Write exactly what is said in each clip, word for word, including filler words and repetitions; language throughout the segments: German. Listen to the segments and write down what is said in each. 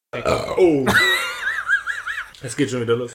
Oh. Es geht schon wieder los.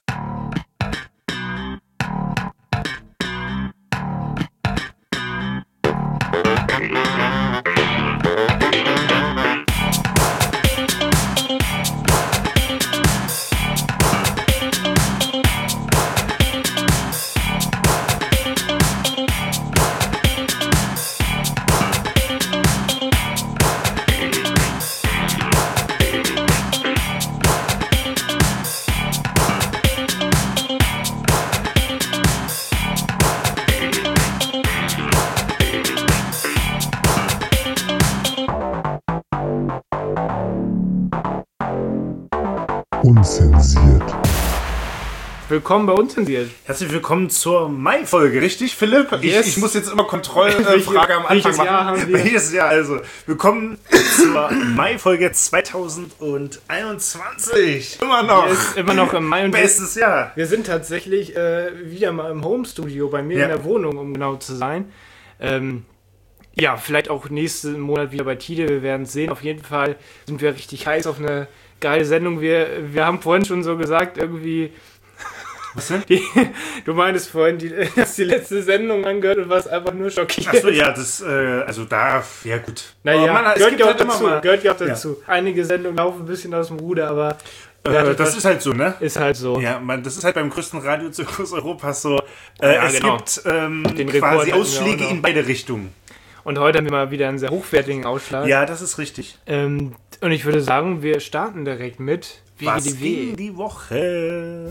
Unzensiert. Willkommen bei Unzensiert. Herzlich willkommen zur Mai-Folge, richtig, Philipp? Yes. Ich, ich muss jetzt immer Kontrollfrage am Anfang welches machen. Jahr haben wir? Welches Jahr? Also, willkommen zur Mai-Folge zweitausendeinundzwanzig. Immer noch. Ist immer noch im Mai und Bestes Jahr. wir sind tatsächlich äh, wieder mal im Home-Studio bei mir Ja. in der Wohnung, um genau zu sein. Ähm, ja, vielleicht auch nächsten Monat wieder bei Tide, wir werden es sehen. Auf jeden Fall sind wir richtig heiß auf eine geile Sendung. Wir, wir haben vorhin schon so gesagt, irgendwie... Was denn? Die, du meintest vorhin, die, dass die letzte Sendung angehört und warst einfach nur schockiert. Achso, ja, das, äh, also da, ja gut. Naja, Aber man, es gehört gibt ja auch halt immer dazu. mal- Gehört ja auch dazu. Einige Sendungen laufen ein bisschen aus dem Ruder, aber Äh, das ist halt so, ne? ist halt so. Ja, man, das ist halt beim größten Radiozirkus Europas so. Äh, Ja, es genau. gibt ähm, Den Rekord quasi hatten wir auch Ausschläge noch. in beide Richtungen. Und heute haben wir mal wieder einen sehr hochwertigen Ausschlag. Ja, das ist richtig. Ähm, und ich würde sagen, wir starten direkt mit Was W G D W. ging die Woche?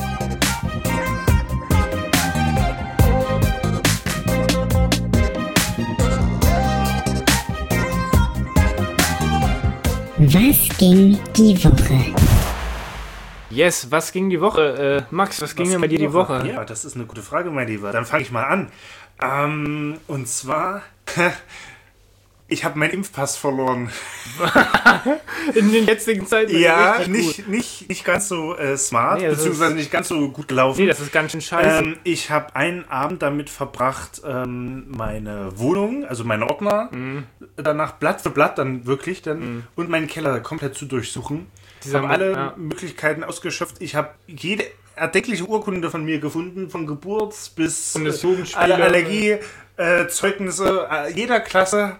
Was ging die Woche? Yes, was ging die Woche? Äh, Max, was ging denn bei dir die Woche? Ja, das ist eine gute Frage, mein Lieber. Dann fange ich mal an. Ähm, und zwar, ich habe meinen Impfpass verloren. In den jetzigen Zeiten Ja, richtig nicht, gut. nicht, nicht ganz so äh, smart, Nee, das beziehungsweise ist- nicht ganz so gut gelaufen. Nee, das ist ganz schön scheiße. Ähm, ich habe einen Abend damit verbracht, ähm, meine Wohnung, also meine Ordner, Mhm. danach Blatt für Blatt dann wirklich dann und meinen Keller komplett zu durchsuchen. Ich Dieser habe Mo- alle ja. Möglichkeiten ausgeschöpft. Ich habe jede erdenkliche Urkunde von mir gefunden, von Geburts bis Bundesjugendspiele. alle Allergie, äh, Zeugnisse äh, jeder Klasse.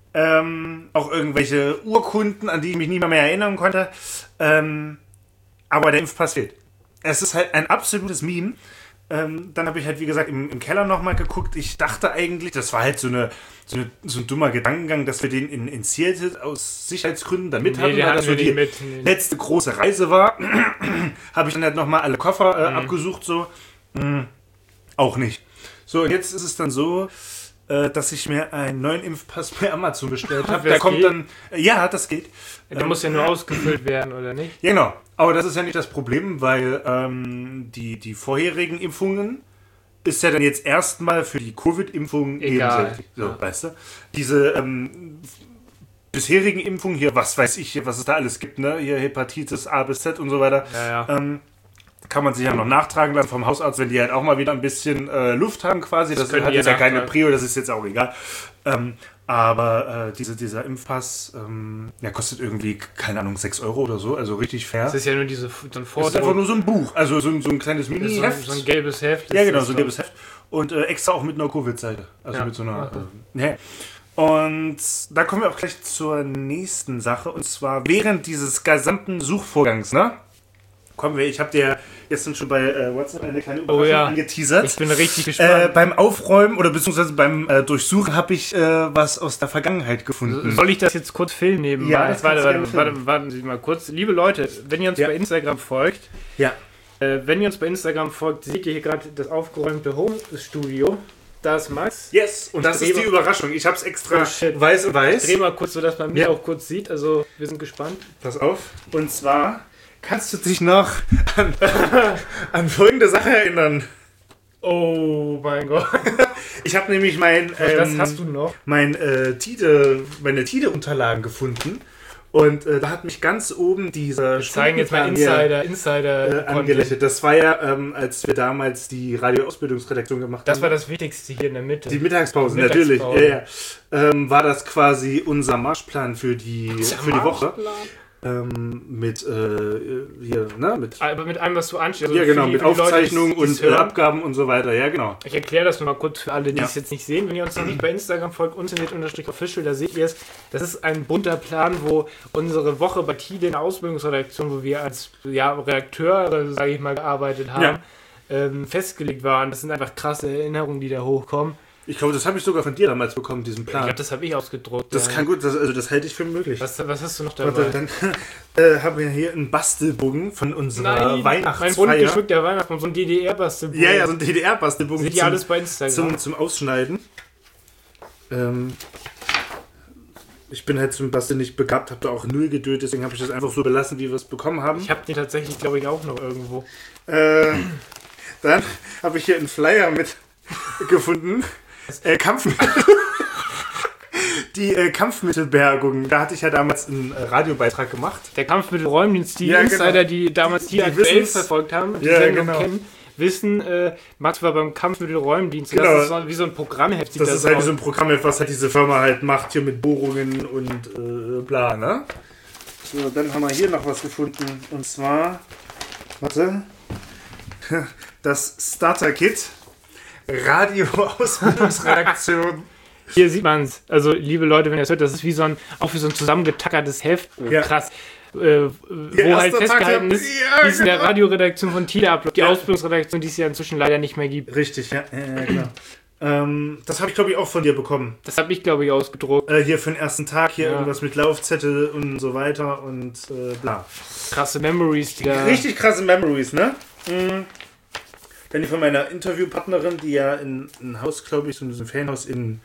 Ähm, auch irgendwelche Urkunden, an die ich mich nie mehr, mehr erinnern konnte. Ähm, aber der Impfpass fehlt. Es ist halt ein absolutes Meme. Ähm, dann habe ich halt, wie gesagt, im, im Keller nochmal geguckt. Ich dachte eigentlich, das war halt so, eine, so, eine, so ein dummer Gedankengang, dass wir den in, in Seattle aus Sicherheitsgründen da mit Nee, hatten, den weil hatten das so wir die nicht mit. Nee. letzte große Reise war. Habe ich dann halt nochmal alle Koffer äh, abgesucht, so. Mm, auch nicht. So, und jetzt ist es dann so, äh, dass ich mir einen neuen Impfpass bei Amazon bestellt habe. Das Der kommt geht? dann, äh, ja, das geht. Der muss ja nur ausgefüllt werden, oder nicht? Genau, aber das ist ja nicht das Problem, weil ähm, die, die vorherigen Impfungen ist ja dann jetzt erstmal für die Covid-Impfung Egal. ebensächlich. So, Ja. weißt du? Diese ähm, bisherigen Impfungen hier, was weiß ich, was es da alles gibt, ne? Hier Hepatitis A bis Z und so weiter. Ja, ja. Ähm, kann man sich ja noch nachtragen lassen vom Hausarzt, wenn die halt auch mal wieder ein bisschen äh, Luft haben quasi. Das, können hat die jetzt ja ja keine nachtragen. Prio, das ist jetzt auch egal. Ähm, aber äh, diese, dieser Impfpass, ähm, der kostet irgendwie, keine Ahnung, sechs Euro oder so, also richtig fair. Das ist ja nur diese, so ein Das ist einfach Vordruck. nur so ein Buch, also so ein, so ein kleines So, Mini-Heft. so ein gelbes Heft. Ja, ist genau, das so ein gelbes Heft. Und äh, extra auch mit einer Covid-Seite. Also Ja. mit so einer. Äh, ja. Und da kommen wir auch gleich zur nächsten Sache. Und zwar während dieses gesamten Suchvorgangs, ne? Kommen wir, ich habe dir gestern schon bei äh, WhatsApp eine kleine Überraschung Oh ja. angeteasert. Ich bin richtig Äh, gespannt. beim Aufräumen oder beziehungsweise beim äh, Durchsuchen habe ich äh, was aus der Vergangenheit gefunden. Soll ich das jetzt kurz filmen nebenbei? Ja, das warte, kannst du warte, gerne warte, warten Sie mal kurz. Liebe Leute, wenn ihr uns Ja. bei Instagram folgt, Ja. äh, wenn ihr uns bei Instagram folgt, seht ihr hier gerade das aufgeräumte Home-Studio. Da ist Max. Yes, und das dreh ist die mal- Überraschung. Ich habe es extra Oh, shit. weiß und weiß. Dreh mal kurz, sodass man mich Ja. auch kurz sieht. Also, wir sind gespannt. Pass auf. Und zwar kannst du dich noch an, an folgende Sache erinnern. Oh mein Gott. Ich habe nämlich mein, Das ähm, hast du noch. mein äh, Tide, meine Tide-Unterlagen gefunden. Und äh, da hat mich ganz oben dieser Wir zeigen jetzt mal Stundenplan hier, Insider, Insider. äh, angelächelt. Das war ja, ähm, als wir damals die Radioausbildungsredaktion gemacht Das haben. war das Wichtigste hier in der Mitte. Die Mittagspause, Die natürlich. Mittagspause. Ja, ja. Ähm, war das quasi unser Marschplan für die, für die Woche. ähm, mit, äh, hier, ne, mit, Aber mit allem, was du anstehst. Also ja genau, für die- mit für die Leute, Aufzeichnung die- die's und äh, hören. Abgaben und so weiter, ja genau. Ich erkläre das nur mal kurz für alle, die Ja. es jetzt nicht sehen. Wenn ihr uns noch nicht bei Instagram folgt, unzensiert-official, da seht ihr es. Das ist ein bunter Plan, wo unsere Woche bei Tide in der Ausbildungsredaktion, wo wir als ja, Redakteure, sage ich mal, gearbeitet haben, Ja. ähm, festgelegt waren. Das sind einfach krasse Erinnerungen, die da hochkommen. Ich glaube, das habe ich sogar von dir damals bekommen, diesen Ich Plan. glaube, das habe ich ausgedruckt. Das ja. kann gut, das, also das halte ich für möglich. Was, was hast du noch dabei? Warte, dann äh, haben wir hier einen Bastelbogen von unserer Nein, mein Weihnachtsfeier. bunt geschmückter Weihnachtsbaum, so ein D D R-Bastelbogen. Ja, ja, so ein D D R-Bastelbogen Seht ihr alles bei Instagram? zum, zum Ausschneiden. Ähm, ich bin halt zum Basteln nicht begabt, habe da auch null Geduld, deswegen habe ich das einfach so belassen, wie wir es bekommen haben. Ich habe die tatsächlich, glaube ich, auch noch irgendwo. Äh, dann habe ich hier einen Flyer mit gefunden. Äh, Kampf Die äh, Kampfmittelbergung, da hatte ich ja damals einen äh, Radiobeitrag gemacht. Der Kampfmittelräumdienst, die Ja, Insider, genau. die damals die, Die aktuell wissen's. verfolgt haben, die Ja, Sendung genau. kennen, wissen, äh, Max war beim Kampfmittelräumdienst. Genau. Das ist so, wie so ein Programmheft. sieht Das ist halt aus. so ein Programm, was halt diese Firma halt macht, hier mit Bohrungen und äh, bla, ne? So, dann haben wir hier noch was gefunden. Und zwar, warte, das Starter-Kit. Radio-Ausbildungsredaktion. Hier sieht man es. Also, liebe Leute, wenn ihr es hört, das ist wie so ein, auch wie so ein zusammengetackertes Heft. Oh, Ja. krass. Äh, wo erster halt Tag, festgehalten ja. ist, Ja, wie es in der genau. Radioredaktion von Tide Upload, die Ja. Ausbildungsredaktion, die es ja inzwischen leider nicht mehr gibt. Richtig, ja, äh, genau. ähm, das habe ich, glaube ich, auch von dir bekommen. Das habe ich, glaube ich, ausgedruckt. Äh, hier für den ersten Tag, hier Ja. irgendwas mit Laufzettel und so weiter und äh, bla. Krasse Memories, die da... Richtig krasse Memories, ne? Mhm. Dann die von meiner Interviewpartnerin, die ja in ein Haus, glaube ich, so ein Ferienhaus in,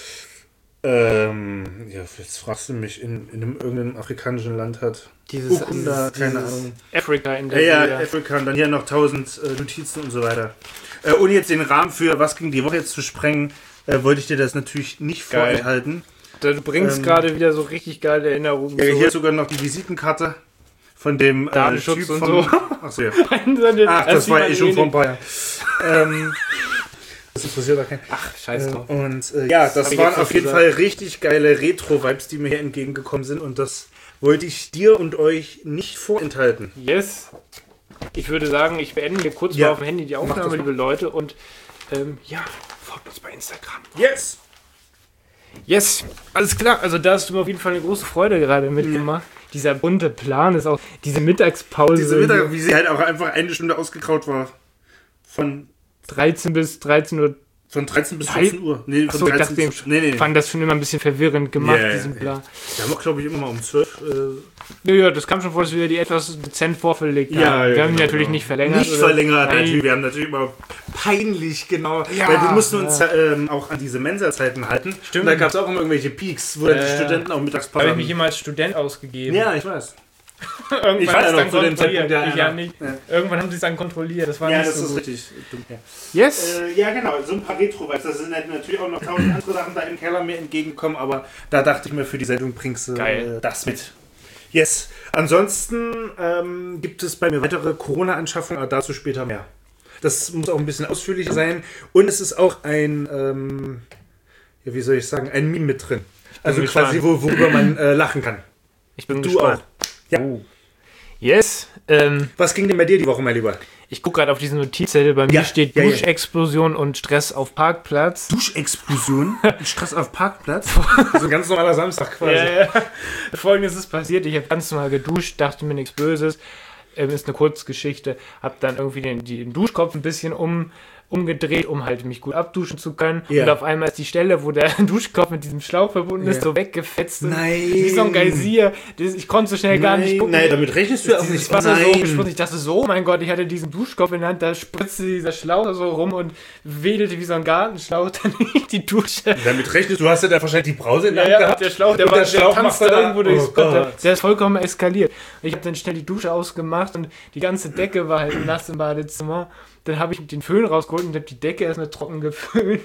ähm, ja, jetzt fragst du mich, in, in einem irgendeinem afrikanischen Land hat. Dieses, Uganda, keine Ahnung. Afrika in Ja, der ja, Nähe. Afrika und dann hier noch tausend äh, Notizen und so weiter. Äh, ohne jetzt den Rahmen für was ging die Woche jetzt zu sprengen, äh, wollte ich dir das natürlich nicht Geil. vorenthalten. Du bringst Ähm, gerade wieder so richtig geile Erinnerungen Ja, hier zurück. ist sogar noch die Visitenkarte von dem äh, Datenschutz Typ und von, so. Achso, ja. Ach, Ach, das war eh schon vor ein paar Jahren. ähm, das interessiert auch keinen. Ach, scheiß drauf. Und äh, ja, das hab ich waren jetzt auf nicht jeden gesagt. Fall richtig geile Retro-Vibes, die mir hier entgegengekommen sind. Und das wollte ich dir und euch nicht vorenthalten. Yes. Ich würde sagen, ich beende hier kurz Ja. mal auf dem Handy die Mach Aufnahme, das liebe Leute. Und ähm, ja, folgt uns bei Instagram. Yes! Yes, alles klar. Also da hast du mir auf jeden Fall eine große Freude gerade mitgemacht. Dieser bunte Plan ist auch diese Mittagspause. Diese Mittag, wie sie halt auch einfach eine Stunde ausgekraut war. Von, dreizehn bis dreizehn Uhr. von dreizehn bis Nein. fünfzehn Uhr. Nee, von Achso, ich dachte, dreizehn ich nee, nee, nee. fand das schon immer ein bisschen verwirrend gemacht, Ja, ja, diesen ja. Plan. Wir haben auch, glaube ich, immer mal um zwölf. Äh, Ja, ja, das kam schon vor, dass wir die etwas dezent vorverlegt Ja, haben. ja, wir haben die genau, natürlich genau. nicht verlängert. Nicht oder- verlängert, Nein. natürlich. Wir haben natürlich immer peinlich genau. Ja, weil wir mussten ja. uns ähm, auch an diese Mensa-Zeiten halten. Stimmt. Und da gab es auch immer irgendwelche Peaks, wo dann die Ja, ja. Studenten auch Mittagspause Habe ich haben. mich immer als Student ausgegeben. Ja, ich weiß. Irgendwann Ich war ja ist noch dann zu dem kontrolliert. Zeitpunkt ja Ich ja einer. nicht. Ja. Irgendwann haben sie es dann kontrolliert. Das war Ja, nicht das so ist gut. richtig dumm. Ja. Yes. Äh, ja, genau, so ein paar Retro-Vibes. Da sind halt natürlich auch noch tausend andere Sachen da im Keller mir entgegengekommen, aber da dachte ich mir, für die Sendung bringst du Geil. äh, das mit. Yes. Ansonsten ähm, gibt es bei mir weitere Corona-Anschaffungen, aber dazu später mehr. Das muss auch ein bisschen ausführlicher sein. Und es ist auch ein, ähm, ja, wie soll ich sagen, ein Meme mit drin. Also gespannt. quasi, wo, worüber man äh, lachen kann. Ich bin Du gespannt. auch. Ja. Oh. Yes. Ähm, Was ging denn bei dir die Woche, mein Lieber? ich gucke gerade auf diesen Notizzettel. Bei mir Ja, steht ja, ja. Duschexplosion und Stress auf Parkplatz. Duschexplosion? Stress auf Parkplatz? So ein ganz normaler Samstag quasi. Ja, ja. Folgendes ist passiert. Ich habe ganz normal geduscht, dachte mir nichts Böses. Ähm, ist eine Kurzgeschichte. Habe dann irgendwie den, den Duschkopf ein bisschen um, umgedreht, um halt mich gut abduschen zu können. Ja. Und auf einmal ist die Stelle, wo der Duschkopf mit diesem Schlauch verbunden ist, Ja. so weggefetzt. Und Nein. Wie so ein Geysir. Das, ich konnte so schnell gar nicht gucken. Nein, damit rechnest du ja auch Dieses nicht. Wasser so Nein. gespritzt. Ich dachte so, oh mein Gott, ich hatte diesen Duschkopf in der Hand, da spritzte dieser Schlauch so rum und wedelte wie so ein Gartenschlauch dann in die Dusche. Damit rechnest du, hast ja da wahrscheinlich die Brause in der Ja, Hand ja, gehabt. der Schlauch, der, Und war, der Schlauch der macht tanzte da- irgendwo durchs oh Bett. Der, Gott. der ist vollkommen eskaliert. Ich habe dann schnell die Dusche ausgemacht und die ganze Decke war halt nass im Badezimmer. Dann habe ich den Föhn rausgeholt und habe die Decke erstmal trocken geföhnt.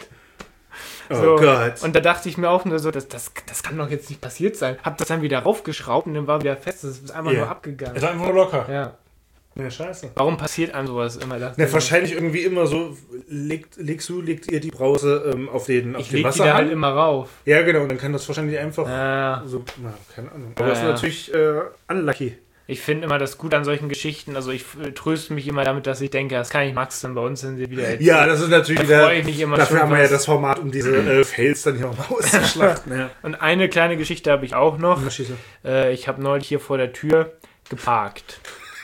Oh So. Gott. Und da dachte ich mir auch nur so, das, das, das kann doch jetzt nicht passiert sein. Hab das dann wieder raufgeschraubt und dann war wieder fest. Das ist einfach Ja. nur abgegangen. Ist einfach nur locker. Ja. Ja, scheiße. Warum passiert einem sowas immer? Na, wahrscheinlich irgendwie immer so, legt, legst du, legt ihr die Brause ähm, auf den, auf Ich den leg die Wasserhahn? da halt immer rauf. Ja, genau, und dann kann das wahrscheinlich einfach Ja. so, na, keine Ahnung. Aber Ja, das ist ja. natürlich äh, unlucky. Ich finde immer das gut an solchen Geschichten. Also ich äh, tröste mich immer damit, dass ich denke, das kann ich Max dann bei uns dann wieder erzählen. Ja, das ist natürlich Da wieder, freu ich mich immer dafür schon haben wir ja was. das Format, um diese äh, Fails dann hier auch mal auszuschlachten. Ja. Und eine kleine Geschichte habe ich auch noch. Na, schieße. Äh, ich habe neulich hier vor der Tür geparkt.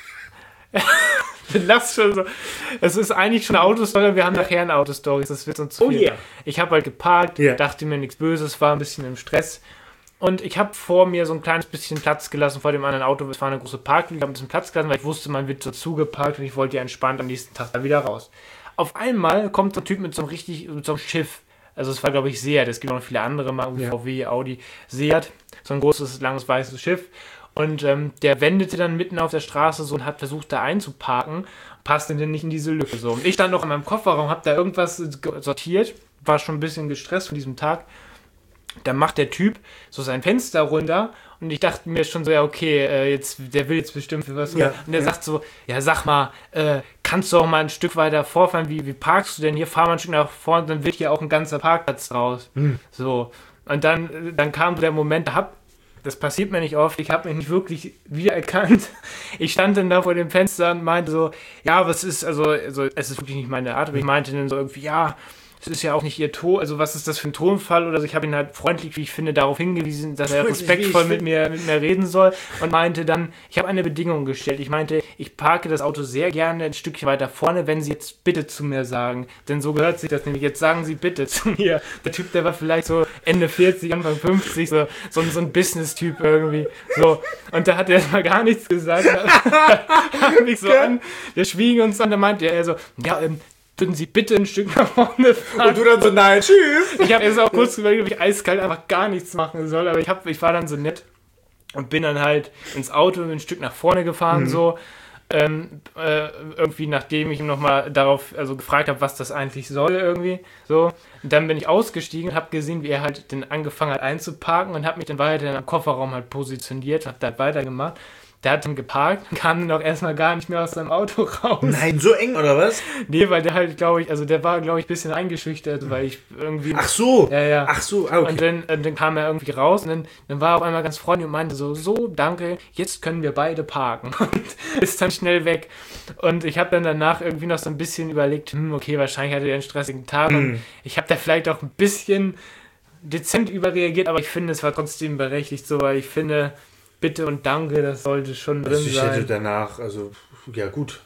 Lass schon so. Es ist eigentlich schon eine Autostory, wir haben nachher eine Autostory, das wird uns zu Oh viel. yeah. Ich habe halt geparkt, Yeah. dachte mir nichts Böses, war ein bisschen im Stress. Und ich habe vor mir so ein kleines bisschen Platz gelassen vor dem anderen Auto. Es war eine große Parklücke, ich habe ein bisschen Platz gelassen, weil ich wusste, man wird so zugeparkt und ich wollte ja entspannt am nächsten Tag da wieder raus. Auf einmal kommt so ein Typ mit so einem richtig, mit so einem Schiff. Also es war, glaube ich, Seat. Es gibt auch noch viele andere Marken, Ja. V W, Audi, Seat. So ein großes, langes, weißes Schiff. Und ähm, der wendete dann mitten auf der Straße so und hat versucht, da einzuparken. Passte denn nicht in diese Lücke so. Und ich stand noch in meinem Kofferraum, habe da irgendwas sortiert. War schon ein bisschen gestresst von diesem Tag. Dann macht der Typ so sein Fenster runter und ich dachte mir schon so, ja okay, äh, jetzt, der will jetzt bestimmt für was. Ja, Und der ja. sagt so, ja sag mal, äh, kannst du auch mal ein Stück weiter vorfahren, wie, wie parkst du denn hier? Fahr mal ein Stück nach vorne, dann wird hier auch ein ganzer Parkplatz draus. Hm. So, und dann, äh, dann kam so der Moment, da hab, das passiert mir nicht oft, ich habe mich nicht wirklich wiedererkannt. Ich stand dann da vor dem Fenster und meinte so, ja, was ist, also, also es ist wirklich nicht meine Art, aber ich meinte dann so irgendwie, ja, es ist ja auch nicht ihr Ton, also was ist das für ein Tonfall oder so. Ich habe ihn halt freundlich, wie ich finde, darauf hingewiesen, dass er Freundlich, respektvoll wie ich mit mir, mit mir reden soll und meinte dann, ich habe eine Bedingung gestellt. Ich meinte, ich parke das Auto sehr gerne ein Stückchen weiter vorne, wenn Sie jetzt bitte zu mir sagen. Denn so gehört sich das nämlich. Jetzt sagen Sie bitte zu mir. Der Typ, der war vielleicht so Ende vierzig, Anfang fünfzig, so, so, ein- so ein Business-Typ irgendwie. So. Und da hat er erstmal gar nichts gesagt. Hat mich so an, wir schwiegen uns an, da meinte er so, ja, ähm, würden Sie bitte ein Stück nach vorne fahren? Und du dann so, nein, tschüss. Ich habe erst auch kurz überlegt, ob ich eiskalt einfach gar nichts machen soll, aber ich, hab, ich war dann so nett und bin dann halt ins Auto ein Stück nach vorne gefahren, Mhm. so. Ähm, äh, irgendwie, nachdem ich ihm nochmal darauf, also gefragt habe, was das eigentlich soll, irgendwie, so. Und dann bin ich ausgestiegen und habe gesehen, wie er halt den angefangen hat einzuparken und habe mich dann weiter am Kofferraum halt positioniert, habe da weitergemacht. Der hat dann geparkt, kam dann auch erstmal gar nicht mehr aus seinem Auto raus. Nein, so eng, oder was? Nee, weil der halt, glaube ich, also der war, glaube ich, ein bisschen eingeschüchtert, weil ich irgendwie... Ach so. Ja, ja. Ach so, ah, Und okay. dann, äh, dann kam er irgendwie raus und dann, dann war er auf einmal ganz freundlich und meinte so, so, danke, jetzt können wir beide parken. Und ist dann schnell weg. Und ich habe dann danach irgendwie noch so ein bisschen überlegt, hm, okay, wahrscheinlich hatte er einen stressigen Tag Mhm. und ich habe da vielleicht auch ein bisschen dezent überreagiert, aber ich finde, es war trotzdem berechtigt so, weil ich finde, bitte und danke, das sollte schon drin Also ich hätte sein. danach, also, ja gut.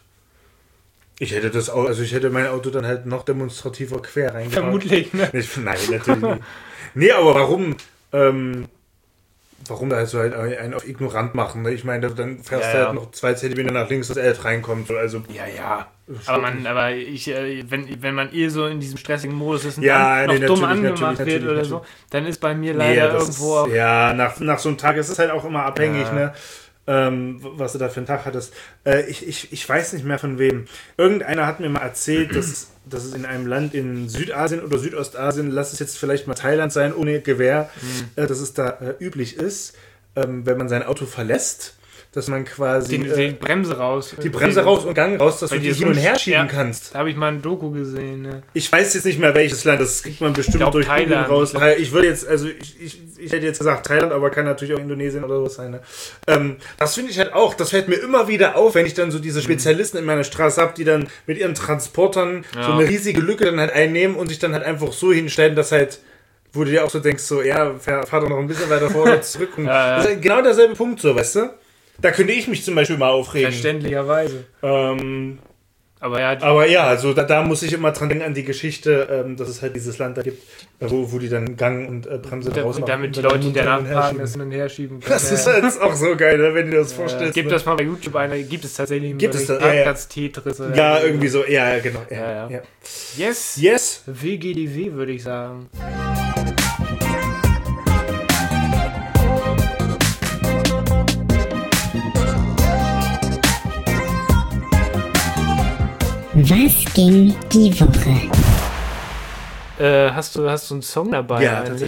Ich hätte das Auto, also ich hätte mein Auto dann halt noch demonstrativer quer reingehauen. Vermutlich, ne? Ich, nein, natürlich nicht. Nee, aber warum, ähm, warum da halt so halt einen auf ignorant machen? Ne? Ich meine, dann fährst Ja, du ja. halt noch zwei Zentimeter nach links, dass er halt reinkommt. So, also, Ja, ja. Aber man, aber ich, äh, wenn, wenn man eh so in diesem stressigen Modus ist und Ja, dann nee, noch dumm natürlich, angemacht natürlich, wird natürlich, oder so, dann ist bei mir nee, leider das irgendwo ist, auch. ja, nach, nach so einem Tag ist es halt auch immer abhängig, Ja. ne? Ähm, was du da für einen Tag hattest. Äh, ich, ich, ich weiß nicht mehr von wem. Irgendeiner hat mir mal erzählt, dass, dass es in einem Land in Südasien oder Südostasien, lass es jetzt vielleicht mal Thailand sein, ohne Gewehr, Mhm. äh, dass es da äh, üblich ist, ähm, wenn man sein Auto verlässt, dass man quasi Die, äh, die Bremse raus. die Bremse raus und Gang raus, dass Weil du die die ist hin und so- her schieben ja. kannst. Da habe ich mal ein Doku gesehen. Ne? Ich weiß jetzt nicht mehr, welches Land, das kriegt man bestimmt glaub, durch Google Thailand. raus. Ich würde jetzt, also ich, ich, ich hätte jetzt gesagt Thailand, aber kann natürlich auch Indonesien oder was sein. Ne? Ähm, das finde ich halt auch, das fällt mir immer wieder auf, wenn ich dann so diese Spezialisten in meiner Straße habe, die dann mit ihren Transportern Ja. so eine riesige Lücke dann halt einnehmen und sich dann halt einfach so hinstellen, dass halt, wo du dir auch so denkst, so, ja, fahr, fahr doch noch ein bisschen weiter vor oder zurück. Und Ja, ja. Das ist halt genau derselbe Punkt, so, weißt du? Da könnte ich mich zum Beispiel mal aufregen. Verständlicherweise. Ähm, Aber ja, die, aber ja, also da, da muss ich immer dran denken an die Geschichte, ähm, dass es halt dieses Land da gibt, äh, wo, wo die dann Gang und äh, Bremse da, rausmachen. damit die und dann Leute, die hin danach und her parken, schieben. das hin und her schieben können. Das ist halt auch so geil, ne, wenn du dir das vorstellst. Gib ne? das mal bei YouTube ein, gibt es tatsächlich einen Gibt es Bericht, da- ja, ja. Parkplatz-Tetris oder Ja, so. irgendwie so, ja, ja, genau. Ja, Ja, ja. ja. Yes, Yes. W G D W würde ich sagen. Was ging die Woche? Äh, hast du hast du einen Song dabei? Ja, eigentlich? tatsächlich.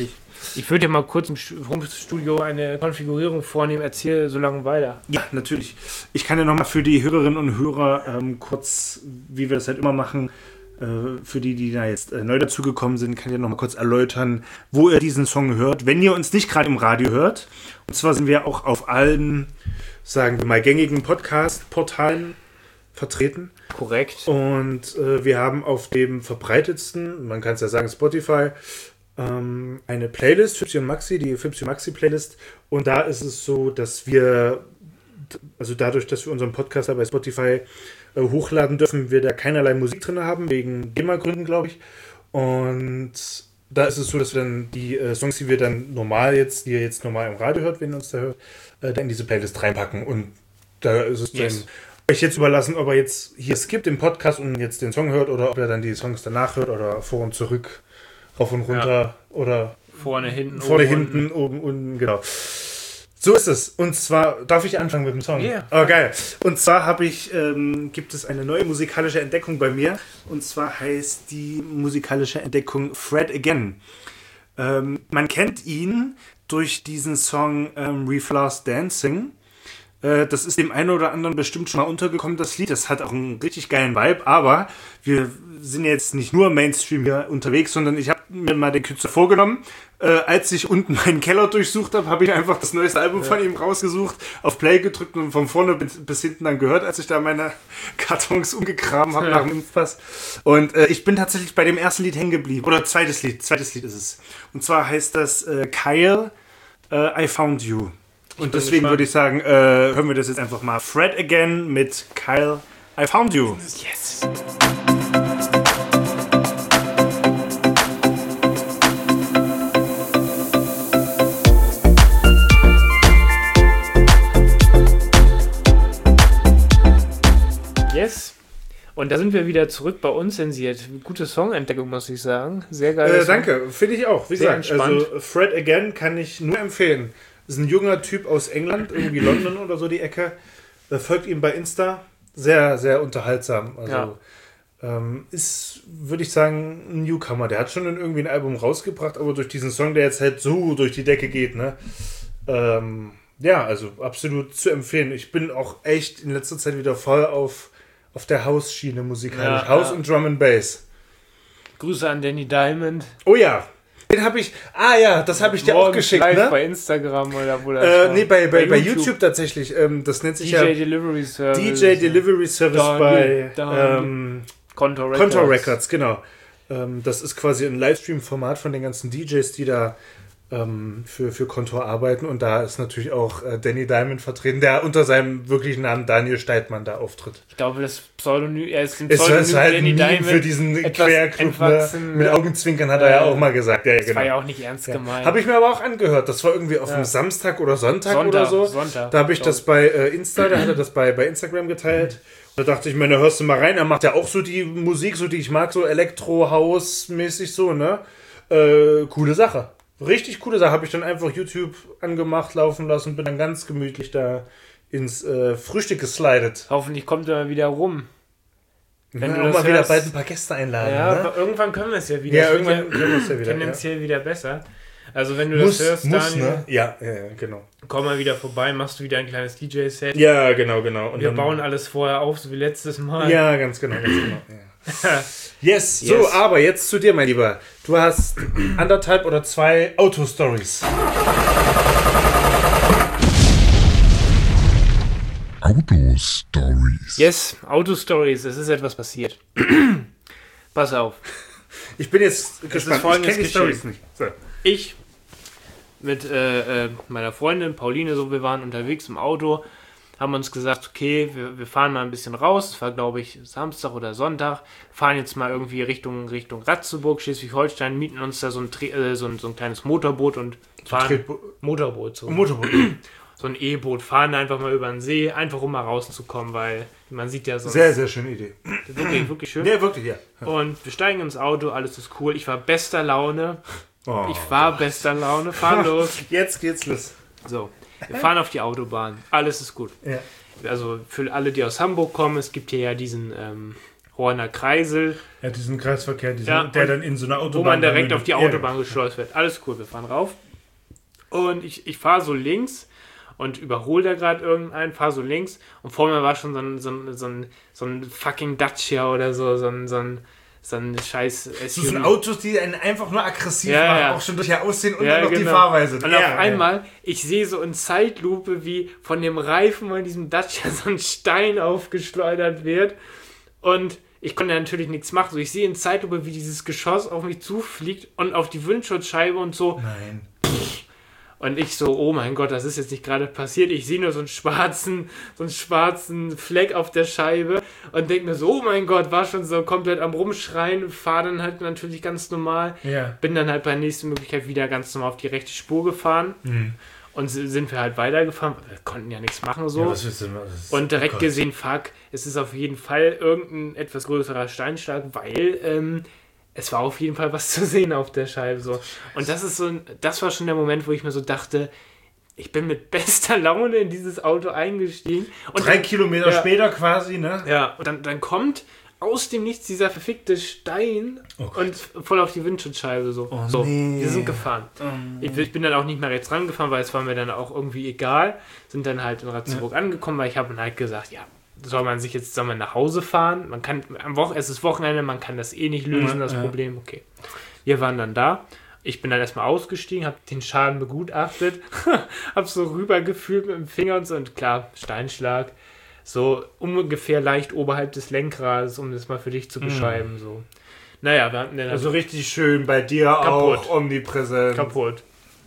Ich würde ja mal kurz im Home-Studio eine Konfigurierung vornehmen, erzähle so lange weiter. Ja, natürlich. Ich kann ja nochmal für die Hörerinnen und Hörer ähm, kurz, wie wir das halt immer machen, äh, für die, die da jetzt äh, neu dazugekommen sind, kann ich ja nochmal kurz erläutern, wo ihr diesen Song hört. Wenn ihr uns nicht gerade im Radio hört, und zwar sind wir auch auf allen, sagen wir mal, gängigen Podcast-Portalen vertreten. Korrekt. Und äh, wir haben auf dem verbreitetsten, man kann es ja sagen Spotify, ähm, eine Playlist, Fipsi und Maxi, die Fipsi und Maxi Playlist. Und da ist es so, dass wir, also dadurch, dass wir unseren Podcast da bei Spotify äh, hochladen, dürfen wir da keinerlei Musik drin haben, wegen G E M A-Gründen, glaube ich. Und da ist es so, dass wir dann die äh, Songs, die wir dann normal jetzt, die ihr jetzt normal im Radio hört, wenn ihr uns da hört, äh, dann in diese Playlist reinpacken. Und da ist es Yes. dann euch jetzt überlassen, ob er jetzt hier skippt im Podcast und jetzt den Song hört oder ob er dann die Songs danach hört oder vor und zurück, rauf und runter Ja. oder Vorne, hinten, vorne, oben, hinten, oben, unten, genau. So ist es. Und zwar, darf ich anfangen mit dem Song? Ja. Oh, geil. Und zwar habe ich, ähm, gibt es eine neue musikalische Entdeckung bei mir. Und zwar heißt die musikalische Entdeckung Fred Again. Ähm, man kennt ihn durch diesen Song ähm, We've Lost Dancing. Das ist dem einen oder anderen bestimmt schon mal untergekommen, das Lied. Das hat auch einen richtig geilen Vibe, aber wir sind jetzt nicht nur Mainstream hier unterwegs, sondern ich habe mir mal den Künstler vorgenommen. Äh, als ich unten meinen Keller durchsucht habe, habe ich einfach das neueste Album ja. von ihm rausgesucht, auf Play gedrückt und von vorne bis, bis hinten dann gehört, als ich da meine Kartons umgegraben habe ja. nach dem Impfpass. Und äh, ich bin tatsächlich bei dem ersten Lied hängen geblieben. Oder zweites Lied, zweites Lied ist es. Und zwar heißt das äh, Kyle, äh, I Found You. Und deswegen würde ich sagen, äh, hören wir das jetzt einfach mal. Fred Again mit Kyle, I Found You. Yes. Yes. Und da sind wir wieder zurück bei uns zensiert. Gute Songentdeckung, muss ich sagen. Sehr geil. Äh, danke, finde ich auch. Wie Sehr gesagt, entspannt. also Fred Again kann ich nur empfehlen. Das ist ein junger Typ aus England, irgendwie London oder so die Ecke. Äh, folgt ihm bei Insta. Sehr, sehr unterhaltsam. Also Ja. ähm, ist, würde ich sagen, ein Newcomer. Der hat schon irgendwie ein Album rausgebracht, aber durch diesen Song, der jetzt halt so durch die Decke geht, ne? Ähm, ja, also absolut zu empfehlen. Ich bin auch echt in letzter Zeit wieder voll auf, auf der House-Schiene musikalisch. Ja, House ja. und Drum and Bass. Grüße an Danny Diamond. Oh ja. Den habe ich, ah ja, das habe ich dir auch Morgens geschickt, live ne? bei Instagram oder wo das Äh, war. nee, bei, bei, bei YouTube. tatsächlich. Ähm, das nennt sich D J ja Delivery Service. D J Delivery Service Done, bei done. ähm, Konto Records. Konto Records, genau. Ähm, das ist quasi ein Livestream-Format von den ganzen D Js, die da ähm, für, für Konto arbeiten. Und da ist natürlich auch äh, Danny Diamond vertreten, der unter seinem wirklichen Namen Daniel Steidmann da auftritt. Ich glaube, das Pseudonym, er ist dem Es Pseudonym ist halt ein Danny Meme Diamond für diesen etwas Querclub, ne? entwachsen. Mit Augenzwinkern hat er ja auch mal gesagt. Ja, ja, Das genau. war ja auch nicht ernst gemeint. Habe ich mir aber auch angehört. Das war irgendwie auf Ja. einem Samstag oder Sonntag, Sonntag, oder so. Sonntag, da habe ich glaub das bei äh, Insta, da hat er das bei, bei Instagram geteilt. Und da dachte ich mir, na, hörst du mal rein. Er macht ja auch so die Musik, so die ich mag, so Elektro-House-mäßig so, ne? Äh, coole Sache. Richtig coole Sache. Habe ich dann einfach YouTube angemacht, laufen lassen und bin dann ganz gemütlich da ins äh, Frühstück geslidet. Hoffentlich kommt er mal wieder rum. Wenn Ja, du auch das mal wieder hörst. bald ein paar Gäste einladen. Ja, ne? aber irgendwann können wir es ja wieder. Ja, Es wird irgendwann können wir es ja wieder. tendenziell wieder besser. Also wenn du Ja. Muss, das hörst, muss, Daniel, ne? Ja, ja, ja, genau. komm mal wieder vorbei, machst du wieder ein kleines D J-Set. Ja, genau, genau. Und Wir dann, bauen alles vorher auf, so wie letztes Mal. Ja, ganz genau, ganz genau. Ja. Yes, so, Yes. aber jetzt zu dir, mein Lieber. Du hast anderthalb oder zwei Auto-Stories. Auto-Stories. Yes, Auto-Stories, es ist etwas passiert. Pass auf. Ich bin jetzt gespannt. Ich Folgendes kenne die geschehen. Stories nicht. So. Ich mit äh, äh, meiner Freundin Pauline, so, wir waren unterwegs im Auto, haben uns gesagt, okay, wir, wir fahren mal ein bisschen raus. Es war, glaube ich, Samstag oder Sonntag. Fahren jetzt mal irgendwie Richtung, Richtung Ratzeburg, Schleswig-Holstein, mieten uns da so ein, Tre- äh, so ein, so ein kleines Motorboot und fahren. Tretbo- Motorboot, so. Motorboot. So ein E-Boot, fahren einfach mal über den See, einfach um mal rauszukommen, weil man sieht ja sonst Sehr, sehr schöne Idee. wirklich, wirklich schön. Ja, wirklich, ja. Und wir steigen ins Auto, alles ist cool. Ich war bester Laune. Oh. Ich war bester Laune, fahren los. Jetzt geht's los. So, wir fahren auf die Autobahn. Alles ist gut. Ja. Also für alle, die aus Hamburg kommen, es gibt hier ja diesen ähm, Horner Kreisel, Ja, diesen Kreisverkehr, diesen, Ja, der und dann in so einer Autobahn... wo man direkt dann- auf die Ja. Autobahn geschleust wird. Alles cool, wir fahren rauf. Und ich, ich fahre so links und überhole da gerade irgendeinen, fahre so links und vor mir war schon so ein, so ein, so ein, so ein fucking Dacia oder so, so ein, so ein, so ein scheiß S U V. Das sind Autos, die einen einfach nur aggressiv Ja, machen, ja. auch schon durch ihr Aussehen und Ja, dann noch genau. die Fahrweise. Und ja, auf ja. einmal, ich sehe so in Zeitlupe, wie von dem Reifen von diesem Dacia so ein Stein aufgeschleudert wird. Und ich konnte natürlich nichts machen. So, ich sehe in Zeitlupe, wie dieses Geschoss auf mich zufliegt und auf die Windschutzscheibe und so. Nein. Und ich so, oh mein Gott, das ist jetzt nicht gerade passiert. Ich sehe nur so einen schwarzen, so einen schwarzen Fleck auf der Scheibe und denke mir so, oh mein Gott, war schon so komplett am Rumschreien. Fahre dann halt natürlich ganz normal. Ja. Bin dann halt bei der nächsten Möglichkeit wieder ganz normal auf die rechte Spur gefahren. Mhm. Und sind wir halt weitergefahren. Wir konnten ja nichts machen so. Ja, was willst du denn? Das ist- Und direkt oh Gott. gesehen, fuck, es ist auf jeden Fall irgendein etwas größerer Steinschlag, weil ähm, es war auf jeden Fall was zu sehen auf der Scheibe. So. Und das ist so ein, das war schon der Moment, wo ich mir so dachte, ich bin mit bester Laune in dieses Auto eingestiegen. Und Drei dann, Kilometer ja. später quasi, ne? ja, und dann, dann kommt aus dem Nichts dieser verfickte Stein Oh Gott. und voll auf die Windschutzscheibe so. Oh so, nee. wir sind gefahren. Ich, ich bin dann auch nicht mehr rechts rangefahren, weil es war mir dann auch irgendwie egal. Sind dann halt in Ratzeburg angekommen, weil ich habe dann halt gesagt, ja, soll man sich jetzt, soll man nach Hause fahren? Man kann, am Wochen, es ist Wochenende, man kann das eh nicht lösen, Ja, das ja. Problem. Okay. Wir waren dann da. Ich bin dann erstmal ausgestiegen, habe den Schaden begutachtet, habe so rübergefühlt mit dem Finger und so. Und klar, Steinschlag. So ungefähr leicht oberhalb des Lenkrades, um das mal für dich zu beschreiben. So. Naja, wir hatten dann Also richtig schön bei dir Kaputt. auch omnipräsent. kaputt.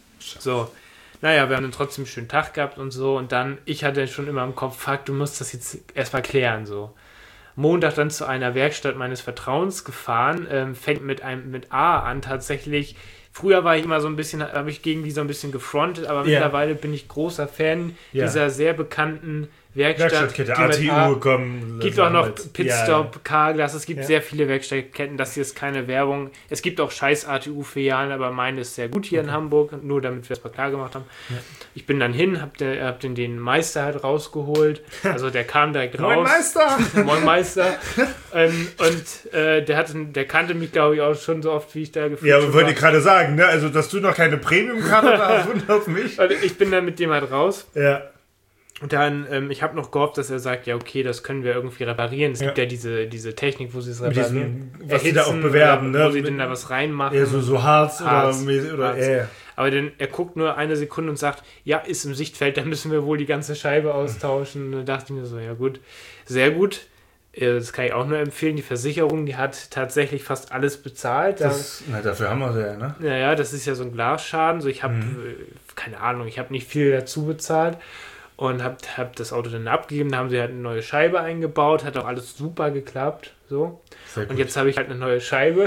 So. Naja, wir haben dann trotzdem einen schönen Tag gehabt und so. Und dann, ich hatte schon immer im Kopf, fuck, du musst das jetzt erstmal klären. So. Montag dann zu einer Werkstatt meines Vertrauens gefahren. Ähm, fängt mit einem mit A an tatsächlich. Früher war ich immer so ein bisschen, habe ich gegen die so ein bisschen gefrontet, aber Ja. mittlerweile bin ich großer Fan Ja. dieser sehr bekannten Werkstatt. Werkstattkette, die A mit T A- U, komm. Gibt das auch noch haben wir jetzt. Pitstop, Carglass, es gibt Ja. sehr viele Werkstattketten, das hier ist keine Werbung. Es gibt auch scheiß A T U-Filialen, aber meine ist sehr gut hier in Hamburg, nur damit wir es mal klar gemacht haben. Ich bin dann hin, hab, den, hab den, den Meister halt rausgeholt, also der kam direkt Ja. Moin raus. Meister! Moin Meister. ähm, und äh, der, hatte, der kannte mich, glaube ich, auch schon so oft, wie ich da gefühlt Ja, schon aber wollte war. ich gerade sagen, ne? Also, dass du noch keine Premium-Karte hast, wundert mich. Und ich bin dann mit dem halt raus. Ja. Und dann, ähm, ich habe noch gehofft, dass er sagt, ja okay, das können wir irgendwie reparieren. Es Ja. gibt ja diese, diese Technik, wo sie es Mit reparieren. diesem, was die da auch Erhitzen bewerben, oder ne? Wo sie Mit- denn da was reinmachen. Ja, so, so Harz, Harz. oder, oder Harz. äh. Aber dann, er guckt nur eine Sekunde und sagt, ja, ist im Sichtfeld, dann müssen wir wohl die ganze Scheibe austauschen. Und da dachte ich mir so, ja gut, sehr gut. Äh, Das kann ich auch nur empfehlen. Die Versicherung, die hat tatsächlich fast alles bezahlt. Da- Das, na, dafür haben wir sie ja, ne? Naja, das ist ja so ein Glasschaden. So, ich habe, keine Ahnung, ich habe nicht viel dazu bezahlt und habe hab das Auto dann abgegeben. Da haben sie halt eine neue Scheibe eingebaut, hat auch alles super geklappt. So. Sehr Und jetzt habe ich halt eine neue Scheibe.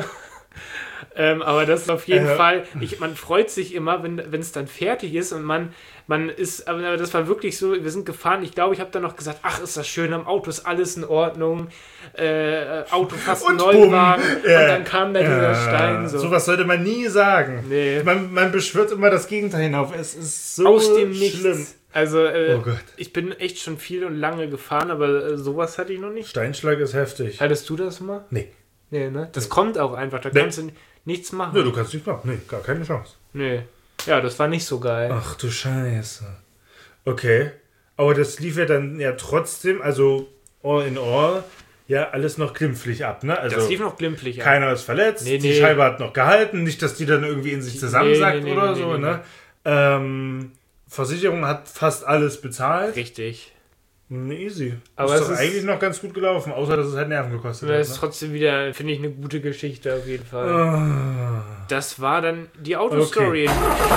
ähm, aber das ist auf jeden Ja. Fall, ich, man freut sich immer, wenn es dann fertig ist und man, man ist, aber das war wirklich so, wir sind gefahren, ich glaube, ich habe dann noch gesagt, ach, ist das schön, am Auto ist alles in Ordnung, äh, Auto fast Und Neuwagen bumm. Ja. und dann kam da dieser Ja. Stein. So. Sowas sollte man nie sagen. Nee. Man, man beschwört immer das Gegenteil hinauf. Es ist so Aus dem Nichts. schlimm. Also, äh, Oh Gott. ich bin echt schon viel und lange gefahren, aber äh, sowas hatte ich noch nicht. Steinschlag ist heftig. Hattest du das mal? Nee. Nee, ne? Das kommt auch einfach, da Nee. kannst du nichts machen. Nö, du kannst nicht machen. Nee, gar keine Chance. Nee. Ja, das war nicht so geil. Ach du Scheiße. Okay. Aber das lief ja dann ja trotzdem, also all in all, ja, alles noch glimpflich ab, ne? Also Das lief noch glimpflich. ab. keiner ist verletzt, Nee, die nee. Scheibe hat noch gehalten, nicht, dass die dann irgendwie in sich zusammensackt Nee, nee, nee, oder nee, so, nee, ne? Ähm, Versicherung hat fast alles bezahlt. Richtig. Nee, easy. Aber ist es doch ist- eigentlich noch ganz gut gelaufen, außer dass es halt Nerven gekostet Das hat. ist Ne? trotzdem wieder, finde ich, eine gute Geschichte auf jeden Fall. Ah. Das war dann die Autostory.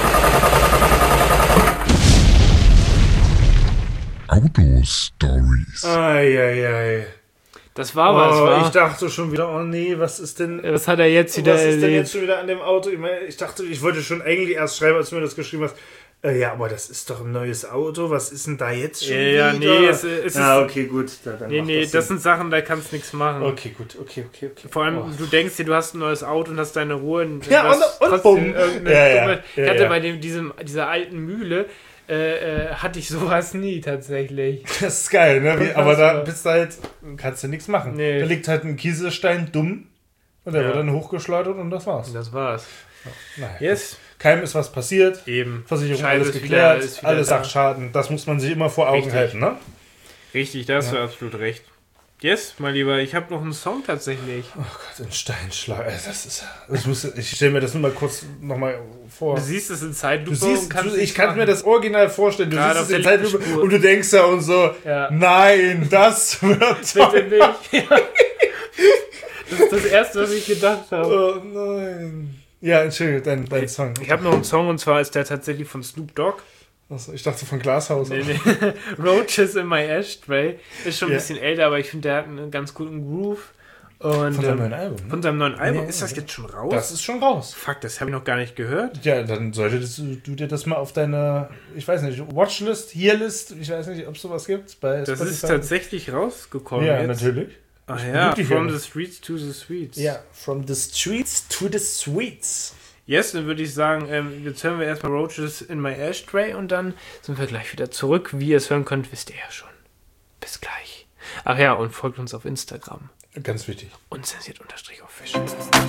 Autostories. Eieiei. Das war was, Oh, war. ich dachte schon wieder, oh nee, was ist denn... Was hat er jetzt wieder Was ist denn erlebt? jetzt schon wieder an dem Auto? Ich, meine, ich dachte, ich wollte schon eigentlich erst schreiben, als du mir das geschrieben hast. Äh, ja, aber das ist doch ein neues Auto. Was ist denn da jetzt schon Ja, ja, wieder? nee, es- es ja, ist- okay, gut. Da, dann Nee, macht nee, das das Sinn. sind Sachen, da kannst du nichts machen. Okay, gut, okay, okay, okay. Vor allem, Oh. du denkst dir, du hast ein neues Auto und hast deine Ruhe. Und Ja, du hast und- und trotzdem bumm. irgendeine Ja, ja. dumme- Ja, Ich hatte ja. bei dem, diesem, dieser alten Mühle, äh, äh, hatte ich sowas nie tatsächlich. Das ist geil, ne? Wie, aber da Unfassbar. bist du halt, kannst du nichts machen. Nee. Da liegt halt ein Kieselstein dumm und der Ja. wird dann hochgeschleudert und das war's. Das war's. Naja. Yes. keinem ist was passiert. Eben. Versicherung Scheibe alles ist geklärt, wieder- ist wieder alles da. sagt Schaden. Das muss man sich immer vor Augen Richtig. halten, ne? Richtig, da hast du absolut recht. Yes, mein Lieber, ich habe noch einen Song tatsächlich. Oh Gott, ein Steinschlag. Ey, Das ist, das muss, ich stelle mir das nur mal kurz nochmal vor. Du siehst es in Zeitlupe. Du siehst, und kannst du, ich nichts kann mir machen. das original vorstellen. Du Gerade siehst es in auf der Zeitlupe linken Spur. und du denkst ja und so, Ja. nein, das wird Bitte toll. nicht. Ja. Das ist das Erste, was ich gedacht habe. Oh nein. Ja, Entschuldigung, dein, dein Song. Ich habe noch einen Song und zwar ist der tatsächlich von Snoop Dogg. Achso, ich dachte von Glashaus. Nee, nee. Roaches in my Ashtray. Ist schon ein Ja. bisschen älter, aber ich finde, der hat einen ganz guten Groove. Und, Von seinem ähm, neuen Album. Ne? Von seinem neuen Album. Ja, ist das ja. jetzt schon raus? Das ist schon raus. Fuck, das habe ich noch gar nicht gehört. Ja, dann solltest du, du dir das mal auf deine, ich weiß nicht, Watchlist, Hearlist, ich weiß nicht, ob es sowas gibt. Bei Das Spotify. ist tatsächlich rausgekommen Ja, jetzt. natürlich. Ach ja, Wirklich, From ja. the Streets to the Sweets. Ja, from the streets to the sweets. Yes, dann würde ich sagen, ähm, jetzt hören wir erstmal Roaches in my Ashtray und dann sind wir gleich wieder zurück. Wie ihr es hören könnt, wisst ihr ja schon. Bis gleich. Ach ja, und folgt uns auf Instagram. Ganz wichtig. Unzensiert unterstrich official.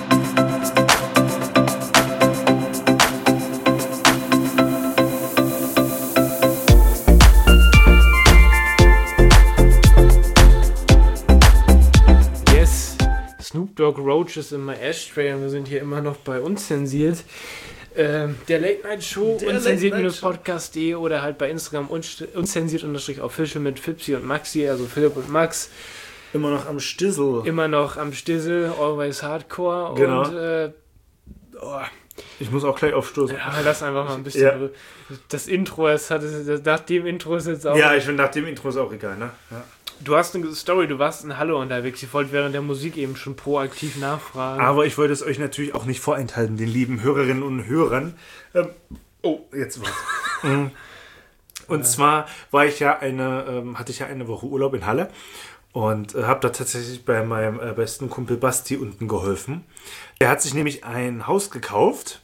Yes, Snoop Dogg Roaches in my Ashtray und wir sind hier immer noch bei Unzensiert. Ähm, der Late Night Show, Der unzensiert podcast punkt de oder halt bei Instagram unzensiert-official mit Fipsi und Maxi, also Philipp und Max. Immer noch am Stissel. Immer noch am Stissel, always hardcore. Genau. Und äh, oh, Ich muss auch gleich aufstoßen. ja, lass einfach mal ein bisschen. Ja. Das Intro, es hat es, nach dem Intro ist jetzt auch. Ja, ich finde nach dem Intro ist auch egal, ne? Ja. Du hast eine Story, du warst in Halle unterwegs. Ich wollte während der Musik eben schon proaktiv nachfragen. Aber ich wollte es euch natürlich auch nicht vorenthalten, den lieben Hörerinnen und Hörern. Ähm, oh, jetzt was. Mhm. Und zwar war ich ja eine, ähm, hatte ich ja eine Woche Urlaub in Halle und äh, habe da tatsächlich bei meinem äh, besten Kumpel Basti unten geholfen. Der hat sich nämlich ein Haus gekauft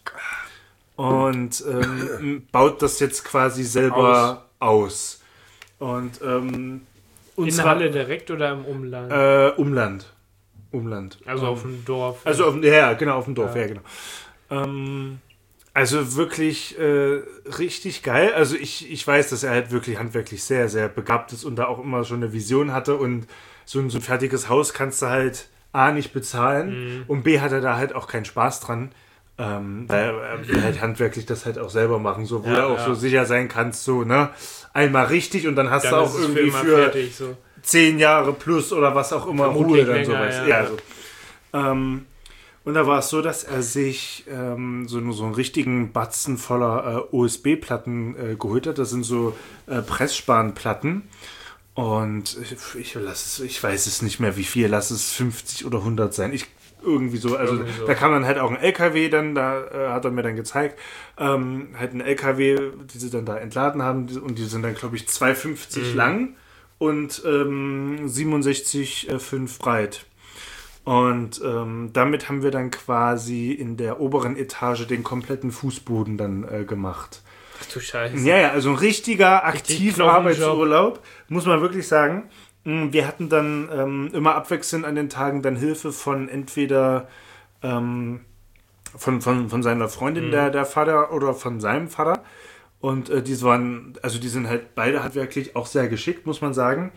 und ähm, baut das jetzt quasi selber aus. Und ähm, und in zwar, Halle direkt oder im Umland? Äh, Umland. Umland. also Ähm, auf dem Dorf. Also auf, dem- ja, genau, auf dem Dorf, Ja. ja, genau. Ähm, also wirklich äh, richtig geil. Also ich, ich weiß, dass er halt wirklich handwerklich sehr, sehr begabt ist und da auch immer schon eine Vision hatte und so ein, so ein fertiges Haus kannst du halt A nicht bezahlen Mhm. und B hat er da halt auch keinen Spaß dran. Ähm, weil er will halt handwerklich das halt auch selber machen, so wo Ja, du auch ja. so sicher sein kannst, so, ne? Einmal richtig und dann hast Dann du ist auch es irgendwie immer für fertig, so. zehn Jahre plus oder was auch immer Vermutlich Ruhe dann länger, sowas. ja. Ja, also, ähm, und da war es so, dass er sich ähm, so, so einen richtigen Batzen voller äh, O S B-Platten äh, geholt hat. Das sind so äh, Pressspanplatten. Und ich, ich, lass es, ich weiß es nicht mehr, wie viel. Lass es fünfzig oder hundert sein. Ich irgendwie so. Also Irgendwie so. da kam dann halt auch ein L K W dann, da äh, hat er mir dann gezeigt, ähm, halt ein L K W, die sie dann da entladen haben. Und die sind dann, glaube ich, zwei Komma fünfzig Mhm. lang und ähm, siebenundsechzig Komma fünf breit. Und ähm, damit haben wir dann quasi in der oberen Etage den kompletten Fußboden dann äh, gemacht. Ach du Scheiße. Ja, ja, also ein richtiger Richtig Aktivarbeitsurlaub, muss man wirklich sagen. Mm, Wir hatten dann ähm, immer abwechselnd an den Tagen dann Hilfe von entweder ähm, von, von, von seiner Freundin, Mhm. der, der Vater, oder von seinem Vater. Und äh, die waren, also die sind halt beide handwerklich auch sehr geschickt, muss man sagen.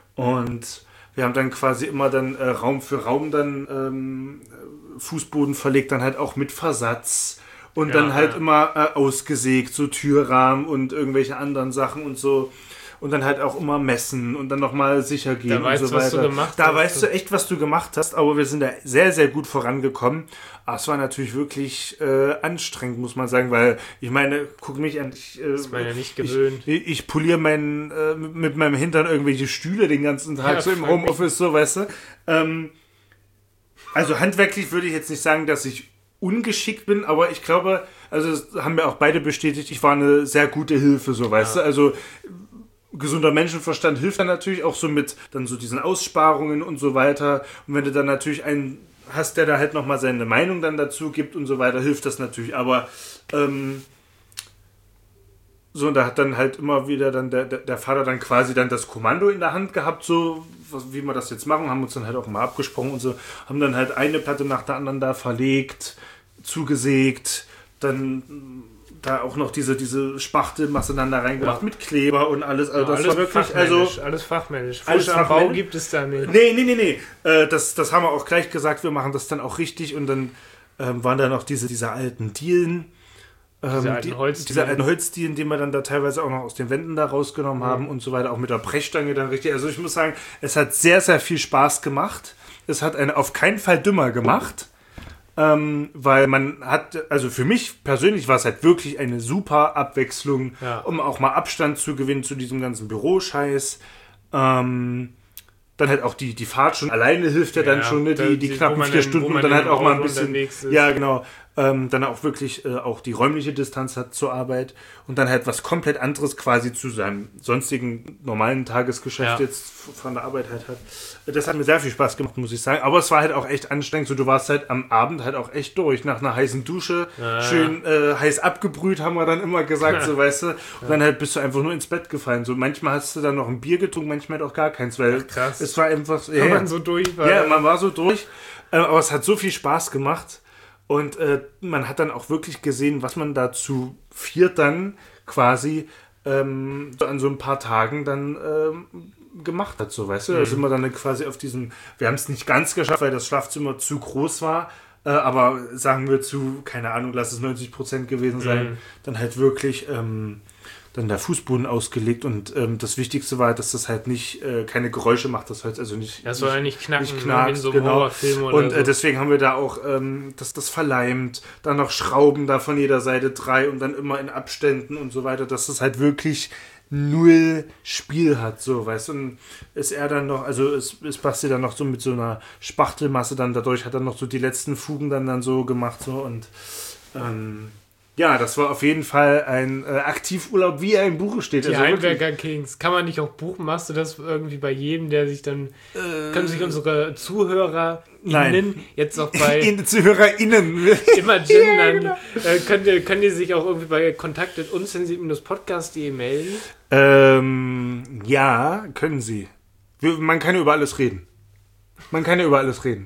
Und wir haben dann quasi immer dann äh, Raum für Raum dann ähm, Fußboden verlegt, dann halt auch mit Versatz. Und Ja, dann halt ja. immer äh, ausgesägt, so Türrahmen und irgendwelche anderen Sachen und so. Und dann halt auch immer messen und dann nochmal sicher gehen und weißt so du, was weiter. du gemacht da hast. weißt du echt, was du gemacht hast, aber wir sind da sehr, sehr gut vorangekommen. Aber es war natürlich wirklich äh, anstrengend, muss man sagen, weil ich meine, guck mich an, ich, äh, ist man ja nicht gewöhnt. ich, ich poliere meinen, äh, mit meinem Hintern irgendwelche Stühle den ganzen Tag, Ja, so im voll. Homeoffice, so, weißt du. Ähm, also handwerklich würde ich jetzt nicht sagen, dass ich ungeschickt bin, aber ich glaube, also das haben wir auch beide bestätigt, ich war eine sehr gute Hilfe, so, weißt du. Also gesunder Menschenverstand hilft dann natürlich auch so mit dann so diesen Aussparungen und so weiter. Und wenn du dann natürlich einen hast, der da halt nochmal seine Meinung dann dazu gibt und so weiter, hilft das natürlich. Aber ähm, so, und da hat dann halt immer wieder dann der, der, der Vater dann quasi dann das Kommando in der Hand gehabt, so was, wie wir das jetzt machen, haben uns dann halt auch mal abgesprochen und so, haben dann halt eine Platte nach der anderen da verlegt, zugesägt, dann da auch noch diese, diese Spachtelmasse dann da reingemacht Ja. mit Kleber und alles. Also Ja, das alles war wirklich, fachmännisch, also alles fachmännisch. alles Frisch am Bau fachmännisch? gibt es da nicht. Nee, nee, nee, nee. Äh, das, das haben wir auch gleich gesagt, wir machen das dann auch richtig und dann ähm, waren da noch diese, diese alten Dielen. Ähm, Diese alten die, Holzdielen. Diese alten Holzdielen, die wir dann da teilweise auch noch aus den Wänden da rausgenommen haben und so weiter, auch mit der Brechstange dann richtig. Also ich muss sagen, es hat sehr, sehr viel Spaß gemacht. Es hat einen auf keinen Fall dümmer gemacht. Ähm, weil man hat, also für mich persönlich war es halt wirklich eine super Abwechslung, Ja. um auch mal Abstand zu gewinnen zu diesem ganzen Büroscheiß. Ähm, dann halt auch die, die Fahrt schon alleine hilft ja, dann Ja, schon, ne? da- die, die die- wo knappen man vier im- Stunden wo und man dann halt im auch mal ein Auto bisschen, unterwegs ist. ja genau, ähm, dann auch wirklich äh, auch die räumliche Distanz hat zur Arbeit und dann halt was komplett anderes quasi zu seinem sonstigen normalen Tagesgeschäft Ja. jetzt f- von der Arbeit halt hat. Das hat mir sehr viel Spaß gemacht, muss ich sagen, aber es war halt auch echt anstrengend, so du warst halt am Abend halt auch echt durch, nach einer heißen Dusche, Ja. schön äh, heiß abgebrüht, haben wir dann immer gesagt, so weißt du, und dann halt bist du einfach nur ins Bett gefallen, so manchmal hast du dann noch ein Bier getrunken, manchmal halt auch gar keins, weil Ach, krass. es war einfach, ja, Wenn ja. man so durch war. Ja, man war so durch, äh, aber es hat so viel Spaß gemacht und äh, man hat dann auch wirklich gesehen, was man da zu viert dann quasi ähm, so an so ein paar Tagen dann ähm, gemacht hat, so weißt du. Da sind wir dann quasi auf diesem, wir haben es nicht ganz geschafft, weil das Schlafzimmer zu groß war, äh, aber sagen wir zu, keine Ahnung, lass es neunzig Prozent gewesen sein, Mhm. dann halt wirklich ähm, dann der Fußboden ausgelegt und ähm, das Wichtigste war, dass das halt nicht äh, keine Geräusche macht, das Holz, also nicht Das soll ja nicht knacken, nicht ne, knackst, wie in so einem genau. Horrorfilm oder Und so. äh, deswegen haben wir da auch ähm, das, das verleimt, dann noch Schrauben da von jeder Seite drei und dann immer in Abständen und so weiter, dass das halt wirklich null Spiel hat, so, weißt du, und ist er dann noch, also es, es passt dann noch so mit so einer Spachtelmasse dann dadurch, hat er noch so die letzten Fugen dann, dann so gemacht, so, und ähm, ja, das war auf jeden Fall ein äh, Aktivurlaub, wie er im Buche steht. Die also wirklich, Heimwerker Kings. Kann man nicht auch buchen? Machst du das irgendwie bei jedem, der sich dann... können sich unsere Zuhörer Nein. jetzt auch bei in, ZuhörerInnen. immer gendern, äh, könnt, ihr, könnt ihr sich auch irgendwie bei kontakt at unzensiert podcast punkt de melden? Ähm, ja, können sie. Wir, man kann über alles reden. Man kann ja über alles reden.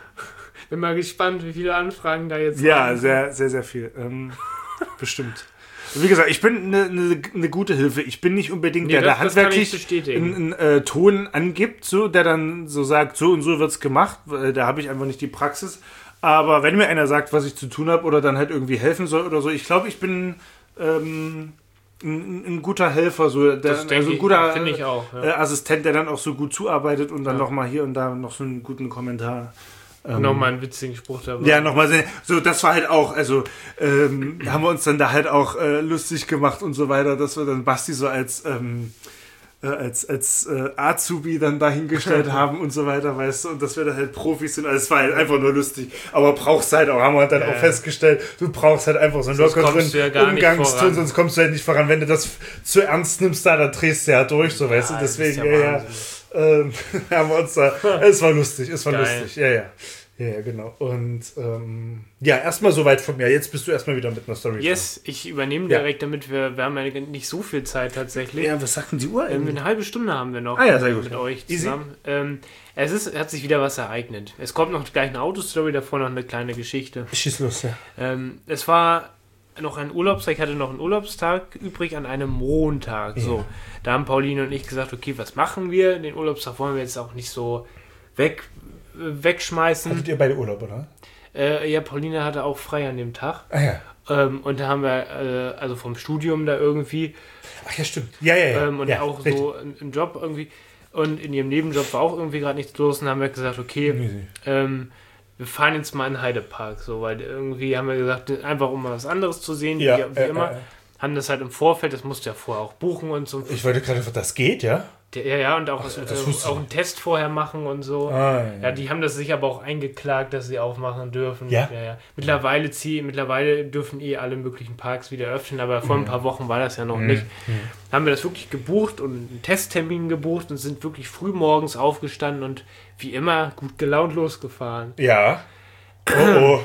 Bin mal gespannt, wie viele Anfragen da jetzt Ja, kommen. sehr, sehr, sehr viel. Ähm, bestimmt. Wie gesagt, ich bin eine ne, ne gute Hilfe. Ich bin nicht unbedingt Nee, der, das- der das kann ich handwerklich bestätigen. einen, einen äh, Ton angibt, so, der dann so sagt, so und so wird's gemacht. Weil da habe ich einfach nicht die Praxis. Aber wenn mir einer sagt, was ich zu tun habe oder dann halt irgendwie helfen soll oder so, ich glaube, ich bin ähm, ein, ein guter Helfer, so der, Das denke also ein ich, guter finde ich auch, ja. äh, Assistent, der dann auch so gut zuarbeitet und dann Ja. noch mal hier und da noch so einen guten Kommentar. Ähm, Nochmal einen witzigen Spruch dabei. ja, nochmal sehr, so, das war halt auch, also, ähm, haben wir uns dann da halt auch äh, lustig gemacht und so weiter, dass wir dann Basti so als, ähm, äh, als, als äh, Azubi dann dahingestellt haben und so weiter, weißt du, und dass wir dann halt Profis sind, also es war halt einfach nur lustig, aber brauchst halt auch, haben wir dann Ja. auch festgestellt, du brauchst halt einfach so einen Sonst lockeren kommst du ja gar nicht Umgangston, voran. sonst kommst du halt nicht voran, wenn du das zu ernst nimmst, da, dann drehst du ja durch, so, weißt du, das ist deswegen, ja ja, ja, Wahnsinn. ähm, haben wir uns da, es war lustig, es war Geil. lustig, ja, ja. Ja, ja, genau. Und ähm, ja, erstmal soweit von mir. Jetzt bist du erstmal wieder mit einer Story. Yes, ich übernehme Ja. direkt, damit wir, wir haben ja nicht so viel Zeit tatsächlich. Ja, was sagt denn die Uhr Ähm, eigentlich? eine halbe Stunde haben wir noch Ah ja, sehr gut. mit euch Easy. zusammen. Ähm, es ist, hat sich wieder was ereignet. Es kommt noch gleich eine Autostory, davor noch eine kleine Geschichte. Schieß los, ja. Ähm, es war noch ein Urlaubstag, ich hatte noch einen Urlaubstag übrig an einem Montag. So, da haben Pauline und ich gesagt, okay, was machen wir? Den Urlaubstag wollen wir jetzt auch nicht so weg, äh, wegschmeißen. Hattet ihr beide Urlaub, oder? Äh, ja, Pauline hatte auch frei an dem Tag. Ah ja. Ähm, und da haben wir, äh, also vom Studium da irgendwie, Ach ja, stimmt. Ja, ja, ja. ähm, und ja, auch richtig. so im, im Job irgendwie. Und in ihrem Nebenjob war auch irgendwie gerade nichts los. Und haben wir gesagt, okay, Easy. ähm, wir fahren jetzt mal in den Heidepark. So, weil irgendwie haben wir gesagt, einfach um mal was anderes zu sehen, Ja, wie, wie äh, immer. äh. Haben das halt im Vorfeld, das musst du ja vorher auch buchen und so. Ich wollte gerade, das geht, ja? Der, ja, ja, und auch, was, das äh, wusste ich auch einen Test vorher machen und so. Ah, Ja, die haben das sich aber auch eingeklagt, dass sie aufmachen dürfen. Ja? ja, ja. Mittlerweile, zieh, mittlerweile dürfen eh alle möglichen Parks wieder öffnen, aber vor ein paar Wochen war das ja noch Mhm. nicht. Haben wir das wirklich gebucht und einen Testtermin gebucht und sind wirklich früh morgens aufgestanden und wie immer gut gelaunt losgefahren. Ja. Oh, oh.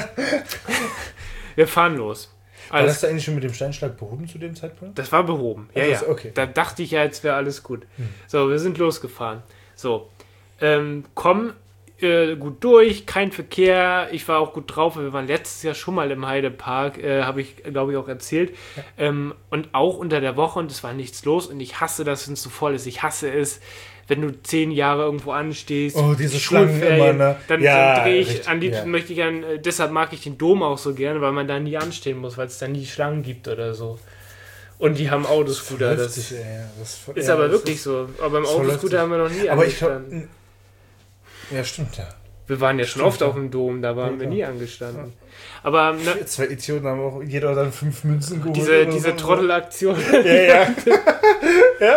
Wir fahren los. War Alles, das da eigentlich schon mit dem Steinschlag behoben zu dem Zeitpunkt? das war behoben. Ja, Also ja. ist okay. Da dachte ich ja, jetzt wäre alles gut. So, wir sind losgefahren. So, ähm, kommen äh, gut durch, kein Verkehr, ich war auch gut drauf, wir waren letztes Jahr schon mal im Heidepark, äh, habe ich, glaube ich, auch erzählt, ähm, und auch unter der Woche und es war nichts los und ich hasse das, wenn es so voll ist, ich hasse es, wenn du zehn Jahre irgendwo anstehst, Oh, diese Schlangen immer, ne? dann, Ja, dann drehe ich, richtig, am liebsten ja. möchte ich an, äh, deshalb mag ich den Dom auch so gerne, weil man da nie anstehen muss, weil es da nie Schlangen gibt oder so. Und die haben Autoscooter, das Heftig, ey, das ist ja, aber das wirklich ist- so. Aber beim so Autoscooter läuft es. haben wir noch nie Aber ich angestanden. glaube. Ja, stimmt, ja. Wir waren ja schon Stimmt, oft ja. auf dem Dom, da waren Ja, wir klar. nie angestanden. Aber ne, Wir zwei Idioten haben auch jeder dann fünf Münzen geholt. diese, oder diese so. Trottelaktion. Ja, ja. ja?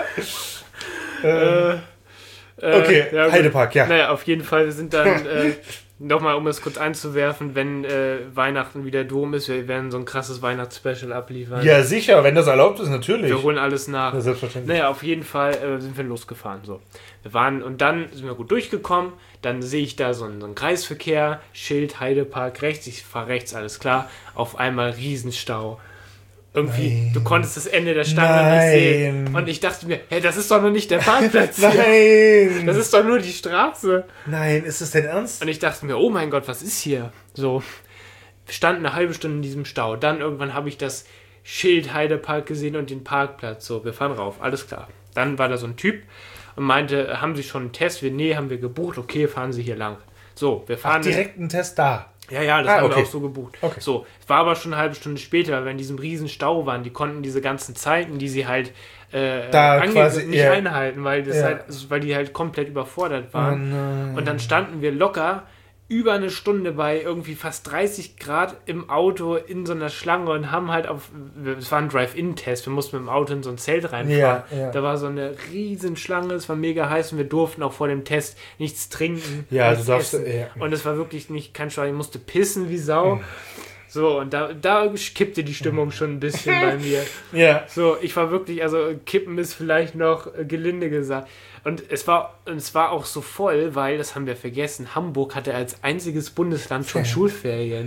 Ähm, Äh, okay, ja, gut. Heidepark, ja. Naja, auf jeden Fall, wir sind dann, äh, nochmal, um es kurz einzuwerfen, wenn äh, Weihnachten wieder Dom ist, wir werden so ein krasses Weihnachtsspecial abliefern. Ja, sicher, wenn das erlaubt ist, natürlich. Wir holen alles nach. Ja, selbstverständlich. Naja, auf jeden Fall äh, sind wir losgefahren. So. Wir waren, und dann sind wir gut durchgekommen. Dann sehe ich da so einen, so einen Kreisverkehr, Schild, Heidepark rechts. Ich fahre rechts, alles klar. Auf einmal Riesenstau. Irgendwie, Nein. du konntest das Ende der Stange nicht sehen. Nein. Und ich dachte mir, hey, das ist doch noch nicht der Parkplatz hier. Nein! Das ist doch nur die Straße. Nein, ist das denn ernst? Und ich dachte mir, oh mein Gott, was ist hier? So, wir standen eine halbe Stunde in diesem Stau. Dann irgendwann habe ich das Schild Heidepark gesehen und den Parkplatz. So, wir fahren rauf, alles klar. Dann war da so ein Typ und meinte, haben Sie schon einen Test? Wir, nee, haben wir gebucht. Okay, fahren Sie hier lang. So, wir fahren... Direkt ein Test da. Ja, ja, das Ah, haben okay. wir auch so gebucht. Okay. So, es war aber schon eine halbe Stunde später, weil wir in diesem riesen Stau waren. Die konnten diese ganzen Zeiten, die sie halt äh, Da ange- quasi, nicht ja. einhalten, weil, das Ja. halt, also, weil die halt komplett überfordert waren. Oh nein. Und dann standen wir locker über eine Stunde bei irgendwie fast dreißig Grad im Auto in so einer Schlange und haben halt auf, es war ein Drive-In-Test, wir mussten mit dem Auto in so ein Zelt reinfahren. Ja, ja. Da war so eine riesen Schlange, es war mega heiß und wir durften auch vor dem Test nichts trinken. Ja, nichts du darfst- essen. ja. Und es war wirklich nicht kein Spaß, ich musste pissen wie Sau. So, und da, da kippte die Stimmung schon ein bisschen bei mir. Ja. So, ich war wirklich, also kippen ist vielleicht noch äh, gelinde gesagt. Und es war, und es war auch so voll, weil, das haben wir vergessen, Hamburg hatte als einziges Bundesland schon Schulferien.